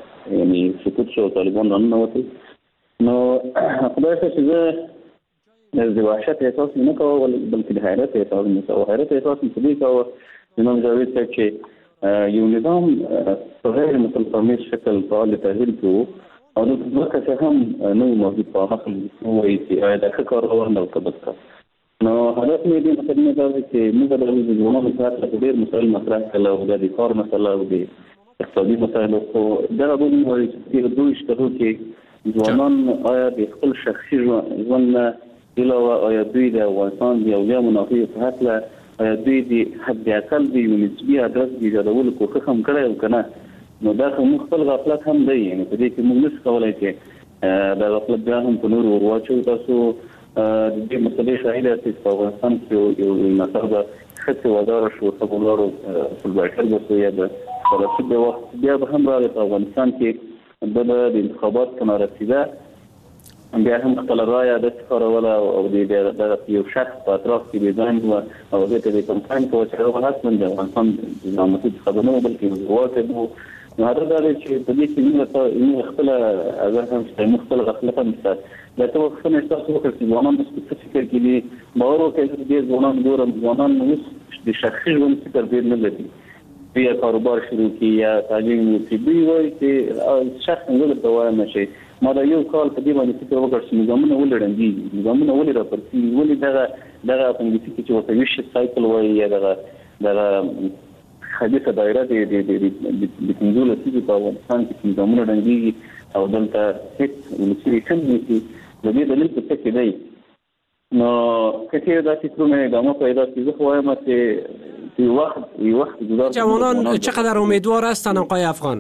یعنی سقوط شو، طالبان راننوتل. نو خدای ته چې زه از وحشت احساس نکاوه بلکه د حیرت احساس میکاوه. حیرت احساس میکاوه کاوه جناب جاوید صاحب چې یو نظام په غیر متفاهم شکل فعال تغییر کوو او د ځکه چې هم نو موجود په هغه وایي چې دا ښه کار روان او کبد کار نو هدف مې دې مقدمه دا دی چې موږ د ځوانانو لپاره ډېر مسایل مطرح کړل او د کار مسله او د اقتصادي مسایلو خو دا به وایي چې دوی شته چې ځوانان آیا د خپل شخصي ژوند علاوه آیا دوی د افغانستان د یو منافع په هکله آیا دوی د حد اقل د یو نسبي ادرس د ایجادولو کوښښ هم کړی او که نه نو دا خو خپل غفلت هم دی. یعنې په دې کې موږ نشو کولی چې دا غفلت بیا هم په نورو ور واچوو. تاسو د دې مسلې شاهد یاست چې په افغانستان کې یو نفر به ښځې وزاره شو ورته ولاړو فولبایټر به شو یا به رسید به وخت بیا به هم راغی په افغانستان کې د انتخابات په نارسیده بیا هم خپله رایه داسې کاروله او دغه یو شخص په اطراف کې بېځایند وه او هغې ته د کمپاین کوه چې هغه حتما د افغانستان د نامتو څخه به نه و بلکې واقع و. نو هدف دا دی چې په دې کې موږ خپله اگر هم چې موږ خپل غفلت هم شته دا ته وخت احساس وکړ چې ځوانان په فکر کې دي باور وکړي چې ډېر ځوانان ګورم ځوانان اوس د شخصي ژوند فکر ډېر نه لري یا کاروبار شروع کړي یا تعلیم وکړي. دوی وایي چې شخص زه درته وایم چې ما دا یو کال په دې باندې فکر وکړ چې نظامونه ولې ړنګېږي نظامونه ولې راپرسېږي ولې دغه په انګلیسي کې چې ورته ویشن سایکل وایي یا دغه خبیثه دایره د پنځو لسیزو په افغانستان کې نظامونه ړنګېږي او دلته هېڅ ولسي ریښه نه نیسي. د دې دلیل په څه کې دی؟ نو که چېرې دا فکرونه ادامه پیدا کړي زه خو وایم چې یو وخت گذار جوانان چقدر امیدوار هستند آقای افغان؟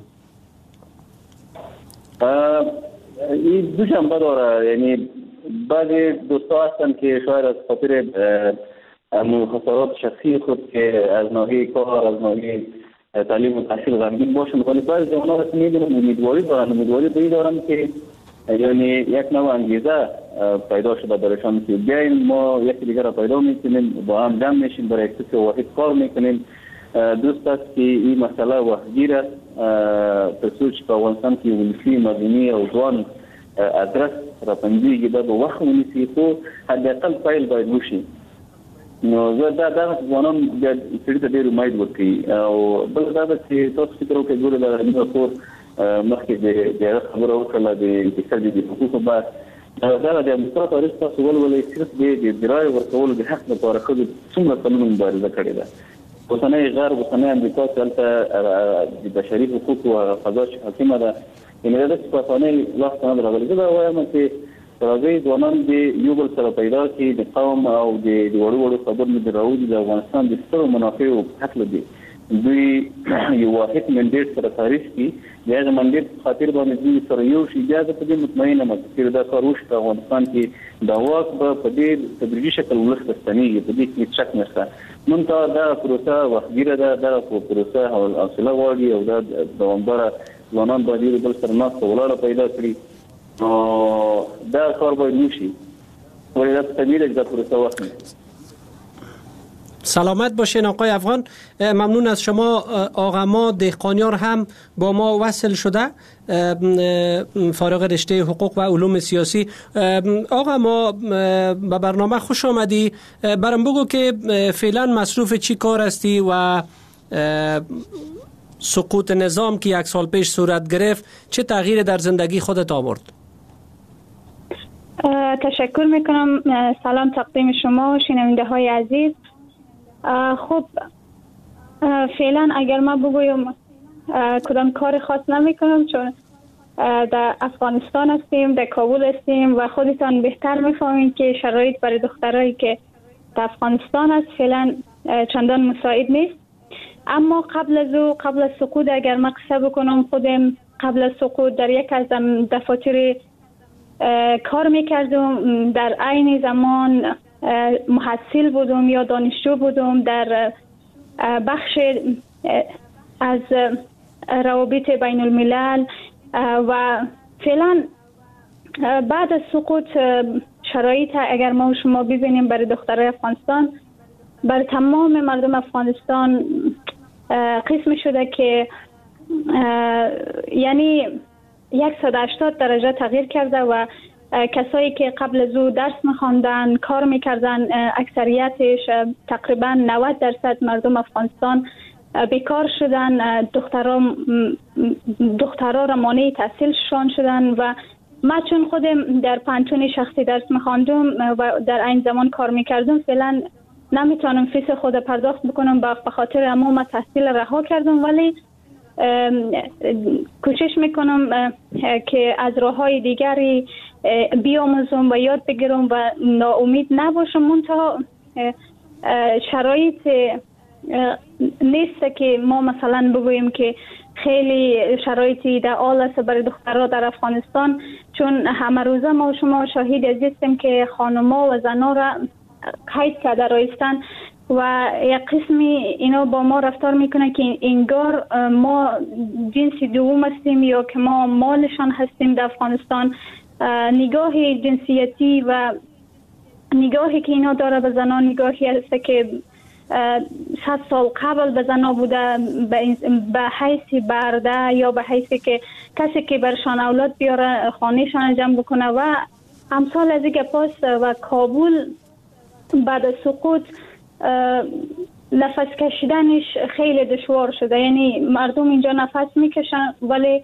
این دو جنبه داره. یعنی بعضی دوستا هستن که شاید از خاطر خسارات شخصی خود که از ناحیه کار از ناحیه تعلیم و تحصیل غمگین باشن ولی بعضی جوانان هستن می‌بینم امیدواری دارن امیدواری به این دارن که یعنی یک نوع انگیزه پیدا شده برایشان که بیاین ما یکی دیگر را پیدا میکنیم با هم جمع میشیم برای یک واحد کار میکنیم. دوست است که این مسئله وحگیر است ترڅو چې په افغانستان کې ولسي مدني او ځوان ادرس راپنځېږي دا به وخت ونیسي خو حداقل پیل باید وشي. نو زه دا ځوانان بیا سړي ته ډېر امید ورکوي او بل دا ده چې تاسو فکر وکړئ ګورئ دغه نیمه کور مخکې د هغه خبره وکړله د ښځې د حقوقو بحث دا د امریکا تاریخ تاسو ولولئ صرف د رایې ورکولو د حق لپاره ښځو څومره کلونه مبارزه کړې ده. اوسنۍ غرب اوسنۍ امریکا چې هلته د بشري حقوقو فضا چې حاکمه ده یعنې دا داسې په اسانۍ لاسته نه راغلي. زه دا وایم چې راځئ ځوانان د یو بل سره پیدا کړي د قوم او د وړو وړو خبرو د راوځي د افغانستان د سترو منافعو په هکله دي دوی یو واحد منډیټ سره تعریف کړي د هغه منډیټ په خاطر باندې دوی سره یو شي بیا زه په دې مطمئنه یم چې دا کار وشي په افغانستان کې دا واک به په ډېر تدریجي شکل ولس ته ستنېږي په دې کې شک نشته. منتها دا پروسه وختګیره ده دا پروسه حوصله غواړي او دا دوامداره ځوانان باید یو بل سره ناسته ولاړه پیدا کړي دا کار باید وشي ولی دا طبیعیه که دا پروسه وقت نیست. سلامت باشین آقای افغان. ممنون از شما. آقا ما دهقانیار هم با ما وصل شده فارغ رشته حقوق و علوم سیاسی. آقا ما به برنامه خوش آمدی. برام بگو که فعلا مصروف چی کار هستی و سقوط نظام که یک سال پیش صورت گرفت چه تغییر در زندگی خودت آورد؟ تشکر میکنم. سلام تقدیم شما شنونده های عزیز. خب فعلا اگر ما بگویم کدام کار خاص نمی کنم چون در افغانستان هستیم در کابل هستیم و خودتان بهتر میفهمید که شرایط برای دخترایی که در افغانستان هست فعلا چندان مساعد نیست. اما قبل از سقوط اگر ما قصه بکنم خودم قبل از سقوط در یک از دفاتر کار میکردم در عین زمان محصل بودم یا دانشجو بودم در بخش از روابط بین الملل و فعلا بعد از سقوط شرایط اگر ما و شما ببینیم برای دخترای افغانستان برای تمام مردم افغانستان قسم شده که یعنی 180 درجه تغییر کرده و کسایی که قبل از او درس می‌خواندن، کار می‌کردن، اکثریتش تقریبا 90% مردم افغانستان بیکار شدن. دخترها را مانع تحصیلشان شدن و من چون خودم در پانتون شخصی درس می‌خواندم و در این زمان کار می‌کردم، فعلا نمیتونم فیس خود پرداخت بکنم، به خاطر عموم تحصیل رها کردم، ولی کوشش میکنم که از راه‌های دیگری بیاموزم و یاد بگیرم و ناامید نباشم. منتها شرایط نیست که ما مثلا بگوییم که خیلی شرایط ایدئال است برای دخترها در افغانستان، چون همه روزه ما و شما شاهد هستیم که خانم‌ها و زن‌ها را قید کرده رایستن و یک قسمی اینا با ما رفتار میکنه که انگار ما جنس دوم هستیم یا که ما مالشان هستیم در افغانستان. نگاه جنسیتی و نگاهی که اینا داره به زنان نگاهی هست که 100 سال قبل به زنها بوده، به حیث برده یا به حیث که کسی که برشان اولاد بیاره خانهشان جمع بکنه و امثال از این گپاست. و کابل بعد از سقوط نفس کشیدنش خیلی دشوار شده، یعنی مردم اینجا نفس میکشن ولی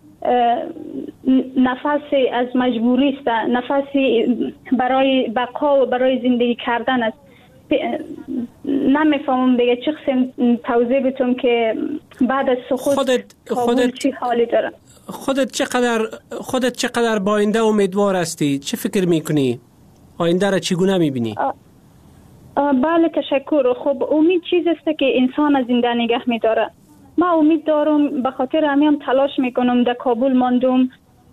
نفسی از مجبوری است، نفسی برای بقا و برای زندگی کردن است. نمیفهمم دیگه چه قسم توضیح بدم که بعد از سقوط کابل چی حالی داره. خودت چقدر با آینده امیدوار هستی؟ چه فکر میکنی؟ آینده را چگونه میبینی؟ بله تشکر. خب امید چیز است که انسان از زنده نگه میداره. من امید دارم، به خاطر همین تلاش میکنم. در کابل ماندم،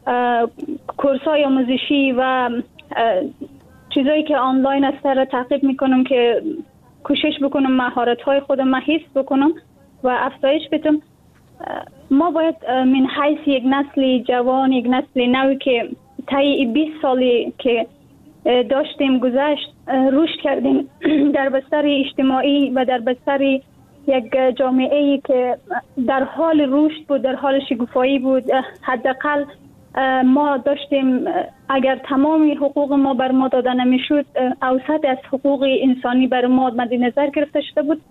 کورسای آموزشی و چیزایی که آنلاین است را تعقیب میکنم که کوشش بکنم مهارت های خودم حفظ بکنم و افزایش بدم. ما باید من حیث یک نسل جوان، یک نسل نوی که طی 20 سالی که داشتیم گذشت رشد کردیم در بستر اجتماعی و در بستر یک جامعه‌ای که در حال رشد بود، در حال شکوفایی بود. حداقل ما داشتیم، اگر تمامی حقوق ما بر ما داده نمیشد، اوسط از حقوق انسانی بر ما مد نظر گرفته شده بود.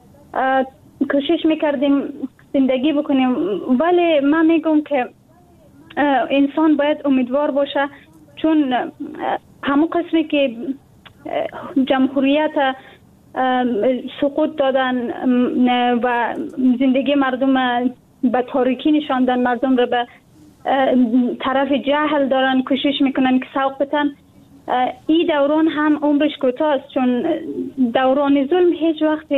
کوشش میکردیم زندگی بکنیم، ولی من میگم که انسان باید امیدوار باشه، چون همون قسمی که جمهوریت سقوط دادن و زندگی مردم به تاریکی نشاندن، مردم را به طرف جهل دارن کوشش میکنن که سوق بتن. این دوران هم عمرش کوتاه است، چون دوران ظلم هیچ وقت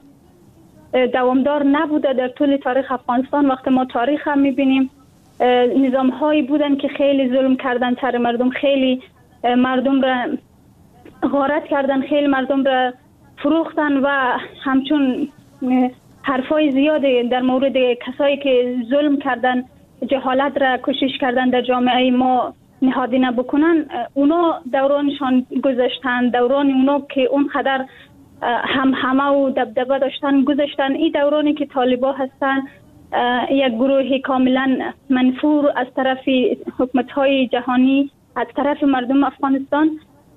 دوامدار نبوده در طول تاریخ افغانستان. وقتی ما تاریخ هم میبینیم، نظام هایی بودن که خیلی ظلم کردن سر مردم، خیلی مردم را غارت کردن، خیلی مردم را فروختن و همچون حرفای زیاده در مورد کسایی که ظلم کردن، جهالت را کوشش کردن در جامعه ما نهادینه بکنن. اونا دورانشان گذشتن، دوران اونا که اون قدر همه و دبدبه داشتن گذشتن. این دورانی که طالبا هستن، یک گروه کاملا منفور از طرف حکومت‌های جهانی، از طرف مردم افغانستان.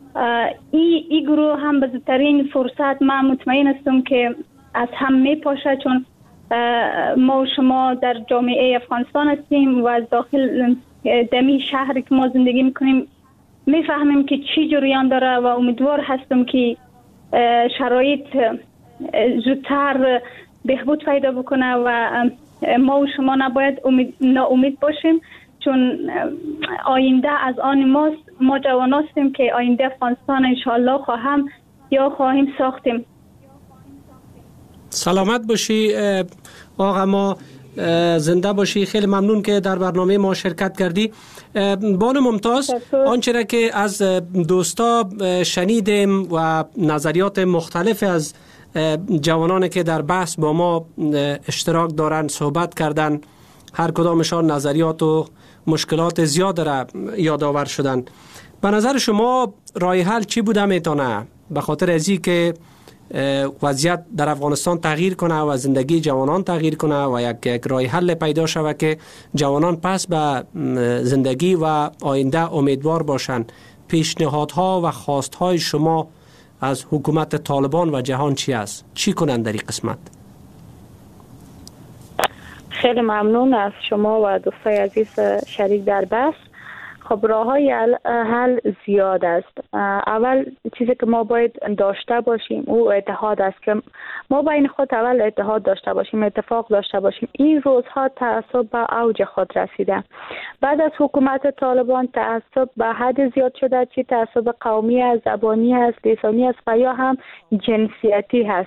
این گروه هم به زودترین فرصت من مطمئن هستم که از هم میپاشه، چون ما و شما در جامعه افغانستان هستیم و از داخل دمی شهری که ما زندگی میکنیم میفهمیم که چی جریان داره و امیدوار هستم که شرایط زودتر بهبود پیدا بکنه و ما و شما نباید ناامید باشیم، چون آینده از آن ماست. ما جوان هستیم که آینده افغانستان انشاءالله خواهیم ساختیم. سلامت باشی آقا، ما زنده باشی. خیلی ممنون که در برنامه ما شرکت کردی. بانو ممتاز، آنچه را که از دوستا شنیدیم و نظریات مختلف از جوانانی که در بحث با ما اشتراک دارن صحبت کردن، هر کدامشان نظریات و مشکلات زیاد را یادآور شدن. به نظر شما راه حل چی بوده میتونه؟ به خاطر ازی که وضعیت در افغانستان تغییر کنه و زندگی جوانان تغییر کنه و یک راه حل پیدا شود که جوانان پس به زندگی و آینده امیدوار باشند. پیشنهادها و خواستهای شما از حکومت طالبان و جهان چی است؟ چی کنند در این قسمت؟ خیلی ممنون از شما و دوستای عزیز شریک در بحث. خب راه‌های حل زیاد است. اول چیزی که ما باید داشته باشیم او اتحاد است، که ما بین خود اول اتحاد داشته باشیم، اتفاق داشته باشیم. این روزها تعصب به اوج خود رسیده. بعد از حکومت طالبان تعصب به حد زیاد شده، چی تعصب قومی است، زبانی است، لسانی است و یا هم جنسیتی هست.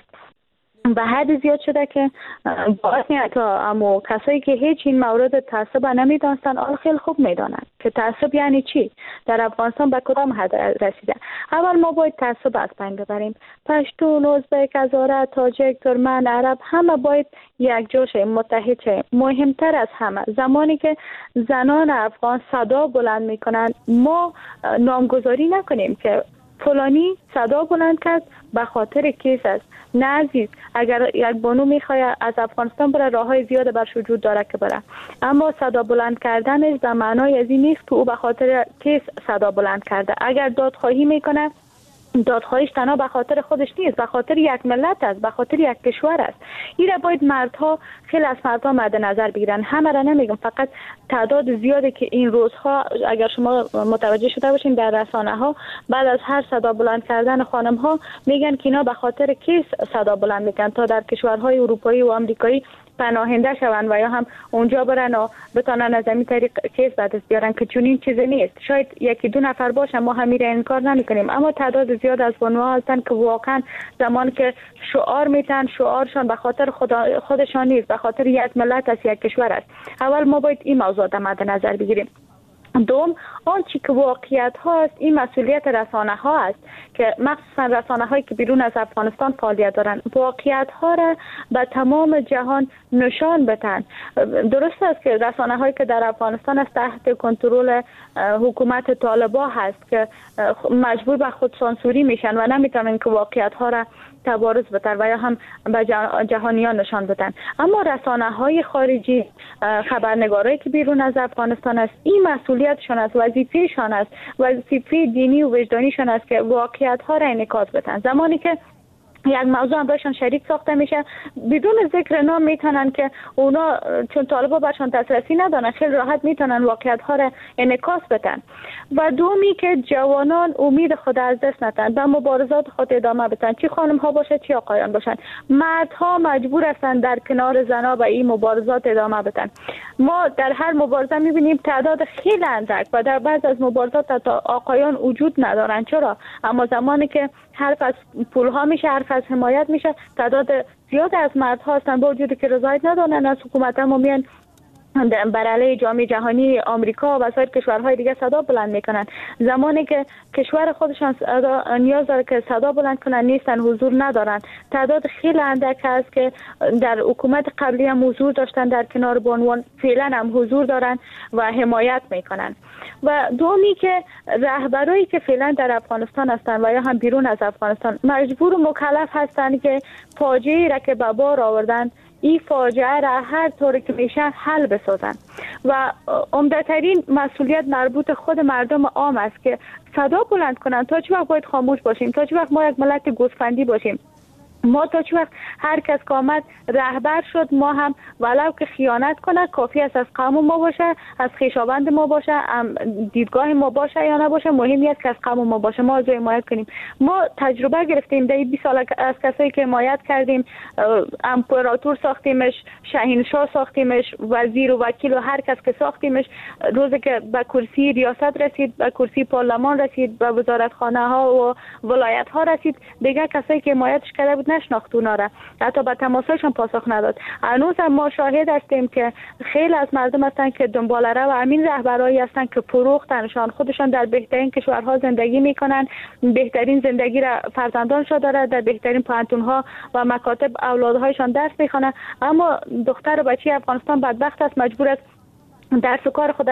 به حد زیاد شده که باعث میاد که اما کسایی که هیچ این مورد تعصب نمیدانستن آن خیلی خوب میدانند که تعصب یعنی چی، در افغانستان به کدام حد رسیده. اول ما باید تعصب از بین ببریم. پشتون، ازبک، هزاره، تاجک، ترکمن، عرب همه باید یک جا شیم، متحد شیم. مهمتر از همه زمانی که زنان افغان صدا بلند میکنن ما نامگذاری نکنیم که فلانی صدا بلند کرد به خاطر کیس است. نه عزیز، اگر یک بانو میخواد از افغانستان بره راههای زیاد برش وجود داره که بره، اما صدا بلند کردنش به معنای از این نیست که او به خاطر کیس صدا بلند کرده. اگر دادخواهی میکنه دادخواهیش تنها به خاطر خودش نیست، به خاطر یک ملت است، به خاطر یک کشور است. این را باید مردها، خیلی از مردها مد نظر بگیرن. همه را نمیگم، فقط تعداد زیاده که این روزها اگر شما متوجه شده باشین در رسانه ها بعد از هر صدا بلند کردن خانم ها میگن که اینا به خاطر کیس صدا بلند میکنن تا در کشورهای اروپایی و آمریکایی پناهنده شوند و یا هم اونجا برن و بتانن از این طریق کیس به دست بیارن، که چون این چیزی نیست. شاید یکی دو نفر باشن، ما همین را انکار نمیکنیم، اما تعداد زیاد از بانوها هستن که واقعا زمان که شعار میتن شعارشان به خاطر خودشان نیست، به خاطر یک ملت است، یک کشور است. اول ما باید این موضوع در مد نظر بگیریم. دوم، آنچه که واقعیت ها است این مسئولیت رسانه ها است که مخصوصا رسانه هایی که بیرون از افغانستان فعالیت دارند واقعیت ها را به تمام جهان نشان بدن. درست است که رسانه هایی که در افغانستان است تحت کنترل حکومت طالبان هست که مجبور به خود سانسوری میشن و نمیتونن که واقعیت ها را تبارز بدن و یا هم به جهانیان نشان بدن. اما رسانه های خارجی، خبرنگارایی که بیرون از افغانستان است، این مسئولیتشان است، وظیفه‌شان است، وظیفه دینی و وجدانیشان است که واقعیت ها را انعکاس بدن. زمانی که یک موضوع هم برشان شریک ساخته میشه بدون ذکر نام میتونن که اونا چون طالبا برشان دسترسی ندارن خیلی راحت میتونن واقعیت ها را انعکاس بدن. و دومی که جوانان امید خود از دست ندن، به مبارزات خود ادامه بدن، چه خانم ها باشه چه آقایان باشن. مردها مجبور هستند در کنار زنا به این مبارزات ادامه بدن. ما در هر مبارزه میبینیم تعداد خیلی اندک و در بعض از مبارزات حتی آقایان وجود ندارن. چرا؟ اما زمانی که حرف از پول ها میشه، حرف از حمایت میشه، تعداد زیاد از مردها هستن با وجودی که رضایت ندارن از حکومت هم میان بر علیه جامعه جهانی آمریکا و سایر کشورهای دیگه صدا بلند میکنن. زمانی که کشور خودشان نیاز داره که صدا بلند کنن نیستن، حضور ندارن. تعداد خیلی اندک هست که در حکومت قبلی هم حضور داشتن در کنار بانوان، فعلا هم حضور دارن و حمایت میکنن. و دومی که رهبرایی که فعلا در افغانستان هستن و یا هم بیرون از افغانستان مجبور و مکلف هستن که فاجعه‌ای را که به بار آوردن این فاجعه را هر طوری که میشه حل بسازن. و عمده‌ترین مسئولیت مربوط خود مردم عام است که صدا بلند کنن. تا چه وقت باید خاموش باشیم؟ تا چه وقت ما یک ملت گوسفندی باشیم؟ ما تا چه وقت هر کس که آمد رهبر شد ما هم ولو که خیانت کنه کافی است از قوم ما باشه، از خویشاوند ما باشه، دیدگاه ما باشه یا نباشه، مهمی است که از قوم ما باشه، ما از حمایت کنیم. ما تجربه گرفتیم در 20 سال از کسایی که حمایت کردیم، امپراتور ساختیمش، شاهنشاه ساختیمش، وزیر و وکیل و هر کس که ساختیمش، روزی که به کرسی ریاست رسید، به کرسی پارلمان رسید، به وزارتخانه ها و ولایت ها رسید، دیگه کسایی که حمایتش کرده بود نشناخت اونا را، حتی به تماساشون پاسخ نداد. هنوز هم ما شاهد هستیم که خیلی از مردم هستن که دنباله رو و همین رهبرایی هستن که فروختنشان، خودشان در بهترین کشورها زندگی میکنن، بهترین زندگی را فرزندانشان داره، در بهترین پانتونها و مکاتب اولادهایشان درس میخوانن، اما دختر و بچه افغانستان بدبخت است، مجبور است درس و کار خود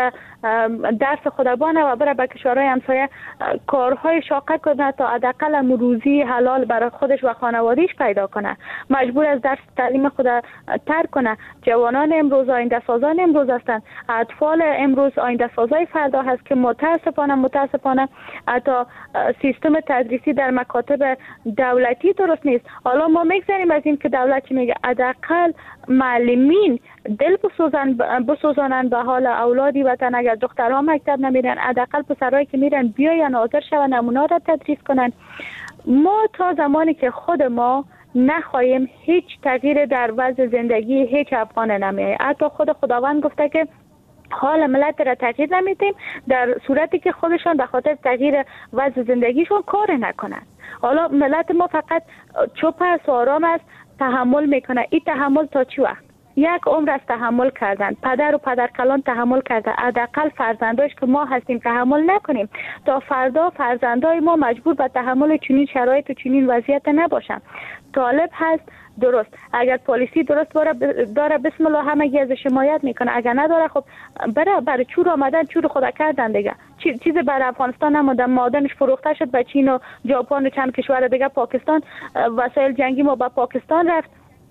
درس خود بانه و بره به کشورهای همسایه کارهای شاقه کنه تا حداقل روزی حلال برای خودش و خانوادهش پیدا کنه. مجبور از درس تعلیم خود ترک کنه. جوانان امروز آینده سازان امروز هستند. اطفال امروز آینده سازای فردا هست که متاسفانه حتی سیستم تدریسی در مکاتب دولتی درست نیست. حالا ما میگذاریم از این که دولت میگه حداقل معلمین دل بسوزانن به حال اولادی وطن. اگر دخترها مکتب نمیرن حداقل پسرایی که میرن بیاین حاضر شون نمونه را تدریس کنن. ما تا زمانی که خود ما نخواهیم هیچ تغییر در وضع زندگی هیچ افغان نمیاد. حتی خود خداوند گفته که حال ملت را تغییر نمیدیم در صورتی که خودشان به خاطر تغییر وضع زندگیشون کار نکنن. حالا ملت ما فقط چوپ است و آرام است، تحمل میکنه. این تحمل تا چی وقت؟ یک عمر از تحمل کردن. پدر و پدرکلان تحمل کرده. حداقل فرزنداش که ما هستیم تحمل نکنیم تا فردا فرزندای ما مجبور به تحمل چنین شرایط و چنین وضعیت نباشن. طالب هست درست، اگر پلیسی درست داره بسم الله همگی از حمایت میکنه، اگر نداره خب برای چور آمدن چور خدا کردن دیگه. چیزی برای افغانستان نمونده، معدنش فروخته شد به چین و ژاپن و چند کشور دیگه. پاکستان وسایل جنگی ما به پاکستان رفت.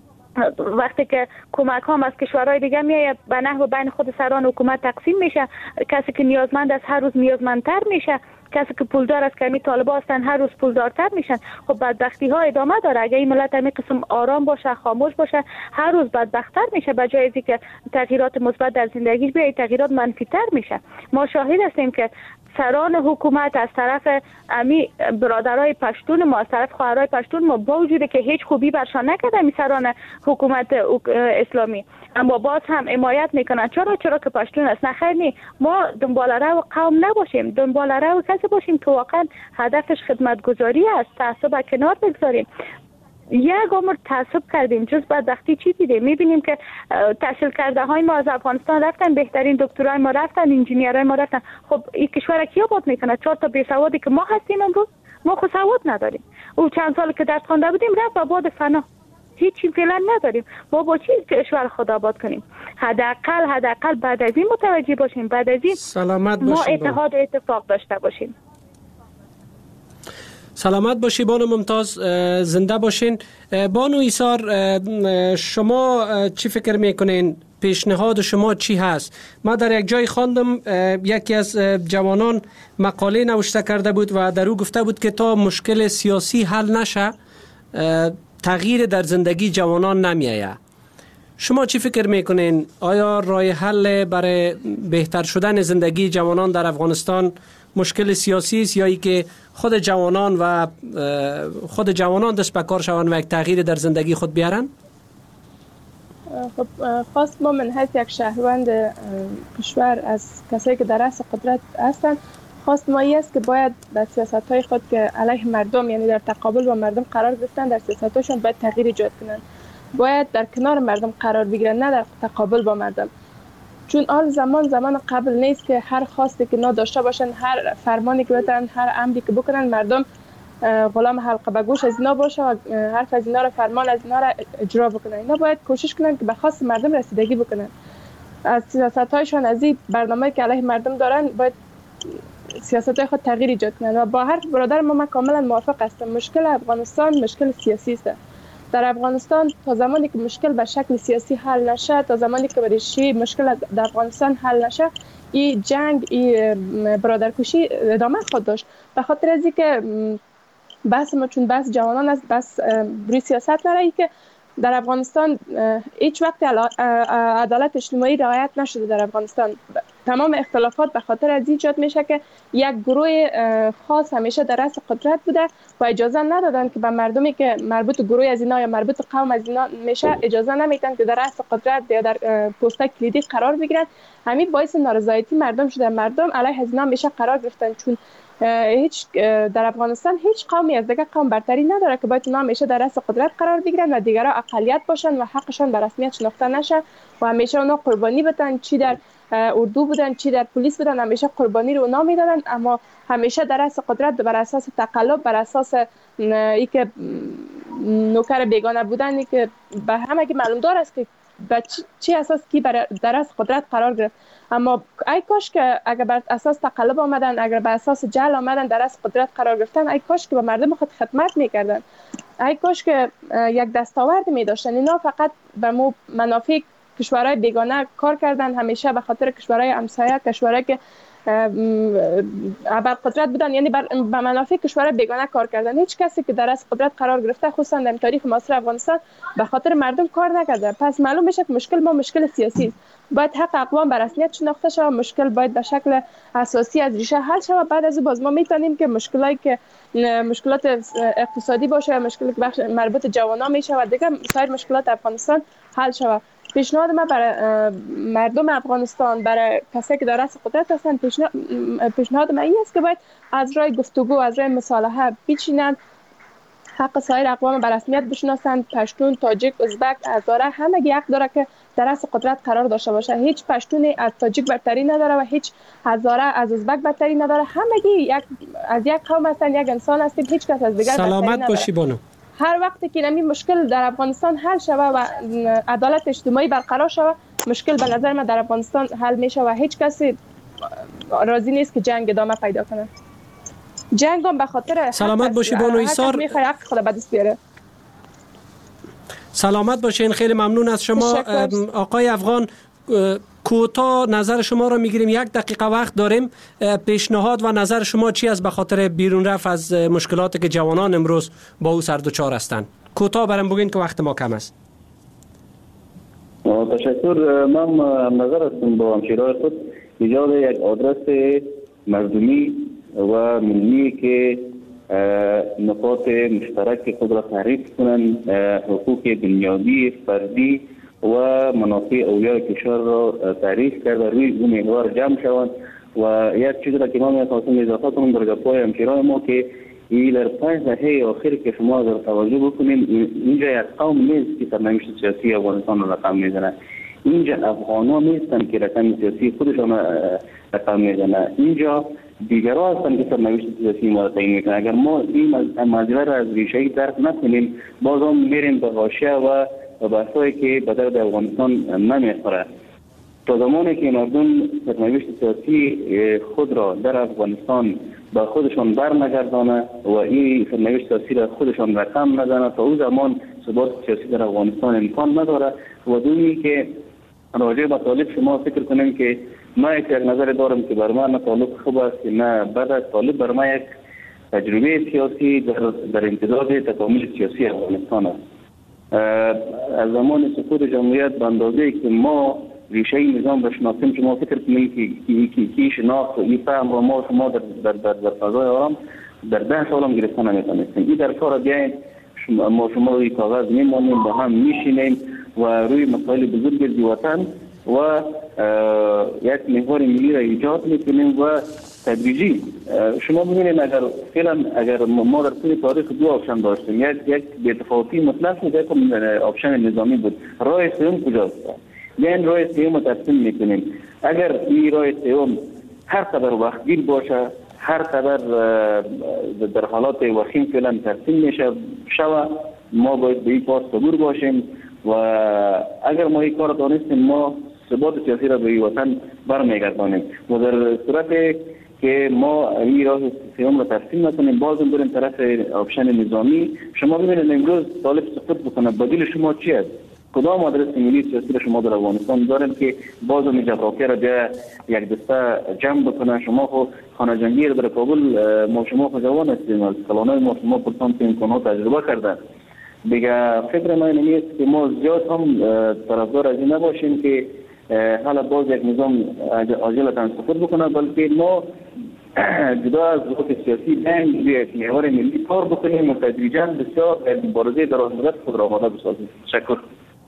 وقتی که کمک هم از کشورهای دیگه میاد به نحو بین خود سران حکومت تقسیم میشه. کسی که نیازمند است هر روز نیازمندتر میشه، کسی که پولدار است که طالبا هستن هر روز پولدارتر میشن. خب بدبختی ها ادامه داره. اگه این ملت همین قسم آرام باشه، خاموش باشه، هر روز بدبختتر میشه. به جای اینکه که تغییرات مثبت در زندگیش بیاد تغییرات منفی‌تر میشه. ما شاهد هستیم که سران حکومت از طرف امی برادرای پشتون ما، از طرف خواهرای پشتون ما، با وجودی که هیچ خوبی برشان نکرده می سران حکومت اسلامی، اما باز هم حمایت میکنن. چرا که پشتون است. نخیر نی، ما دنبال رو قوم نباشیم، دنبال رو کسی باشیم که واقعا هدفش خدمتگزاری است. تعصب کنار بگذاریم. یک عمر تعصب کردیم، جز بدبختی چی دیدیم؟ میبینیم که تحصیل کرده های ما از افغانستان رفتن، بهترین دکترای ما رفتن، انجینیرای ما رفتن. خب این کشور کی آباد میکنه؟ 4 تا بیسوادی که ما هستیم امروز، ما خود سواد نداریم. او چند سال که درس خوانده بودیم رفت و باد فنا، هیچی فعلا نداریم. ما با چی کشور خود آباد کنیم؟ حداقل بعد از این متوجه باشیم، بعد از این سلامت ما باشیم، اتحاد و اتفاق داشته باشیم. سلامت باشی بانو ممتاز، زنده باشین. بانو ایثار، شما چی فکر میکنین؟ پیشنهاد شما چی هست؟ ما در یک جای خواندم یکی از جوانان مقاله نوشته کرده بود و در او گفته بود که تا مشکل سیاسی حل نشه تغییر در زندگی جوانان نمیآید. شما چی فکر میکنین؟ آیا راه حل برای بهتر شدن زندگی جوانان در افغانستان مشکل سیاسی است یا ای که خود جوانان دست به کار شوند و یک تغییر در زندگی خود بیارن؟ خب خواست ما من حیث یک شهروند کشور از کسایی که در رأس قدرت هستند، خواست ما است که باید به سیاست‌های خود که علیه مردم، یعنی در تقابل با مردم قرار گرفتن، در سیاست‌هاشون باید تغییر ایجاد کنند. باید در کنار مردم قرار بگیرن، نه در تقابل با مردم. چون آن زمان قبل نیست که هر خواستی که داشته باشن، هر فرمانی که بدن، هر امری که بکنن، مردم غلام حلقه به گوش از اینا باشه و حرف از اینا را، فرمان از اینا را اجرا بکنن. اینا باید کوشش کنن که به خواست مردم رسیدگی بکنن. از سیاست‌هایشون، از این برنامه‌ای که علیه مردم دارن، باید سیاست‌های خود تغییر ایجاد کنن. و با هر برادر ما کاملا موافق هستم. مشکل افغانستان مشکل سیاسی است. در افغانستان تا زمانی که مشکل به شکل سیاسی حل نشه، تا زمانی که بریشی مشکل در افغانستان حل نشه، این جنگ، این برادرکشی ادامه خود داشت. به خاطر از اینکه بحث ما چون بحث جوانان است، بحث روی سیاست نره، که در افغانستان هیچ وقت عدالت اجتماعی رعایت نشده. در افغانستان تمام اختلافات به خاطر از ایجاد میشه که یک گروه خاص همیشه در رأس قدرت بوده و اجازه ندادن که به مردمی که مربوط گروه از اینا یا مربوط قوم از اینا میشه اجازه نمیدن که در رأس قدرت یا در پست کلیدی قرار بگیرن. همین باعث نارضایتی مردم شده. مردم علیه از اینا میشه قرار گرفتن، چون هیچ در افغانستان هیچ قومی از دیگر قوم برتری نداره که باید اونا همیشه در رأس قدرت قرار بگیرن و دیگرها اقلیت باشن و حقشان به رسمیت شناخته نشه و همیشه اونا قربانی بدن. چی در اردو بودن، چی در پلیس بودن، همیشه قربانی رو اونا میدادن، اما همیشه در رأس قدرت بر اساس تقلب، بر اساس اینکه نوکر بیگانه بودن، که به همه که معلوم دار است که به چه اساس کی در از قدرت قرار گرفت. اما ای کاش که اگر بر اساس تقلب آمدن، اگر بر اساس جهل آمدن در از قدرت قرار گرفتن، ای کاش که به مردم خود خدمت میکردن، ای کاش که یک دستاورد می داشتن. اینا فقط به منافع کشورهای بیگانه کار کردن، همیشه به خاطر کشورهای همسایه، کشورهایی که بر قدرت بودن، یعنی به منافع کشورهای بیگانه کار کردن. هیچ کسی که در از قدرت قرار گرفته خصوصا در تاریخ معاصر افغانستان به خاطر مردم کار نکرده. پس معلوم میشه که مشکل ما مشکل سیاسی است. باید حق اقوام به رسمیت شناخته شود، مشکل باید به شکل اساسی از ریشه حل شود. بعد از باز ما میتونیم که مشکلات اقتصادی باشه، مشکل بخش مربوط جوانان میشه و دیگه سایر مشکلات افغانستان حل شود. پیشنهاد من برای مردم افغانستان، برای کسایی که در رأس قدرت هستند، پیشنهاد من این است که باید از راه گفتگو، از راه مصالحه بچینند، حق سایر اقوام به رسمیت بشناسند. پشتون، تاجیک، ازبک، هزاره همگی حق داره که در رأس قدرت قرار داشته باشه. هیچ پشتونی از تاجیک برتری نداره و هیچ هزاره از ازبک برتری نداره. همگی از یک قوم هستند، یک انسان هستیم، هیچ کس از دیگر برتری نداره. سلامت باشی بانو. هر وقتی که این مشکل در افغانستان حل شود و عدالت اجتماعی برقرار شود، مشکل به نظر من در افغانستان حل میشه و هیچ کسی راضی نیست که جنگ ادامه پیدا کنه. جنگ هم به خاطر سلامت باشی بانو ایثار، میخواد حق خود به دست بیاره. سلامت باشین، خیلی ممنون از شما. آقای افغان، کوتاه نظر شما رو میگیریم، 1 دقیقه وقت داریم. پیشنهاد و نظر شما چی است به خاطر بیرون رفت از مشکلاتی که جوانان امروز با او سر دچار هستند؟ کوتاه برام بگین که وقت ما کم است. تشکر. من نظر هستم با همشیرهای خود ایجاد یک آدرس مردمی و ملی که نقاط مشترک خود را تعریف کنند، حقوق بنیادی فردی و منافع اولیای کشور را تعریف کرده، روی اون محور جمع شوند. و یک چیز را که ما می‌خواستم اضافه کنم در گپ‌های همکارای ما که این در 5 دهه اخیر که شما اگر توجه بکنیم، اینجا یک قوم نیست که سرنوشت سیاسی افغانستان را رقم میزنه. اینجا افغانان نیستن که رقم سیاسی خودشان رقم میزنه، اینجا دیگرها هستن که سرنوشت سیاسی ما را تعیین میکنن. اگر ما این مسئله را از ریشه‌ای درک نکنیم، باز هم میریم به حاشیه و بحثایی که به درد افغانستان نمیخوره. تا زمانی که مردم سرنوشت سیاسی خود را در افغانستان به خودشان برنگردانه و این سرنوشت سیاسی را خودشان رقم نزنه، تا اون زمان ثبات سیاسی در افغانستان امکان نداره. و دونی که راجع به طالب شما فکر کنیم که ما یک نظر دارم که بر من طالب خوب است نه بد است. طالب بر ما یک تجربه سیاسی در امتداد تکامل سیاسی افغانستان است. از زمان سقوط جمهوریت به اندازه‌ای که ما ریشه نظام را شناختیم، شما فکر کنید که شناخت و این فهم را ما شما در فضای آرام در 10 سال هم گرفتن نمیتونستیم. این در کار بیاین ما شما روی کاغذ میمانیم، با هم میشینیم و روی مسائل بزرگ وطن و یک محور ملی را ایجاد میکنیم و تدریجی شما ببینید اگر ما در طول تاریخ 2 آپشن داشتیم، یک بی‌تفاوتی مطلق بود، یک آپشن نظامی بود. راه سوم کجاست؟ یعنی راه سوم تصمیم میکنیم. اگر این راه سوم هر قدر وقتگیر باشه، هر قدر در حالات وخیم فعلا تصمیم میشه شود، ما باید به این کار صبور باشیم و اگر ما این کار دانستیم، ما ثبات سیاسی را به وطن برمیگردانیم. و در صورت که ما این راه سوم را ترسیم نکنیم، بازم بریم طرف آپشن نظامی. شما ببینید امروز طالب سقوط بکنه، بدیل شما چی است؟ کدام آدرس ملی سیاسی را شما در افغانستان داریم که بازم جغرافی را بیا یک دسته جمع بکنه؟ شما خو خانه جنگی را در کابل ما شما خو جوان هستیم، از کلانای ما شما پرسان که امکانات تجربه کردن. دیگه فکر من نیست که ما زیاد هم طرفدار از این نباشیم که حالا باز یک نظام عاجلتاً سقوط بکنه، بلکه ما جدا از ضعف سیاسی بین یک محور ملی کار بکنیم و تدریجاً بسیار مبارزه درازمدت خود را آماده بسازیم. تشکر.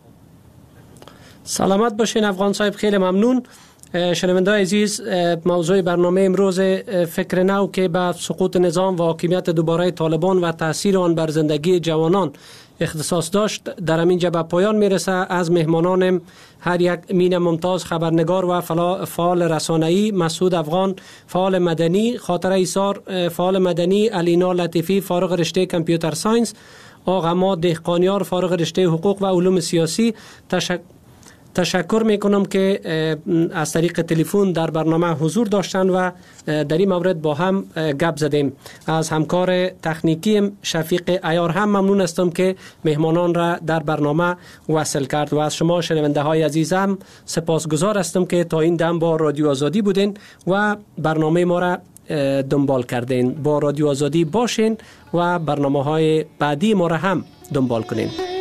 سلامت باشین افغان صاحب، خیلی ممنون. شنونده‌های عزیز، موضوع برنامه امروز فکر نو که به سقوط نظام و حاکمیت دوباره طالبان و تاثیر آن بر زندگی جوانان اختصاص داشت در همینجا به پایان میرسه. از مهمانانم هر یک مین ممتاز، خبرنگار و فعال رسانه‌ای، مسعود افغان فعال مدنی، خاطره ایثار فعال مدنی، علینا لطیفی فارغ رشته کامپیوتر ساینس، آقا ما دهقانیار فارغ رشته حقوق و علوم سیاسی. تشکر میکنم که از طریق تلفن در برنامه حضور داشتن و در این مورد با هم گپ زدیم. از همکار تکنیکی شفیق عیار هم ممنون هستم که مهمانان را در برنامه وصل کرد و از شما شنونده های عزیزم سپاسگزار هستم که تا این دم با رادیو آزادی بودین و برنامه ما را دنبال کردین. با رادیو آزادی باشین و برنامه های بعدی ما را هم دنبال کنین.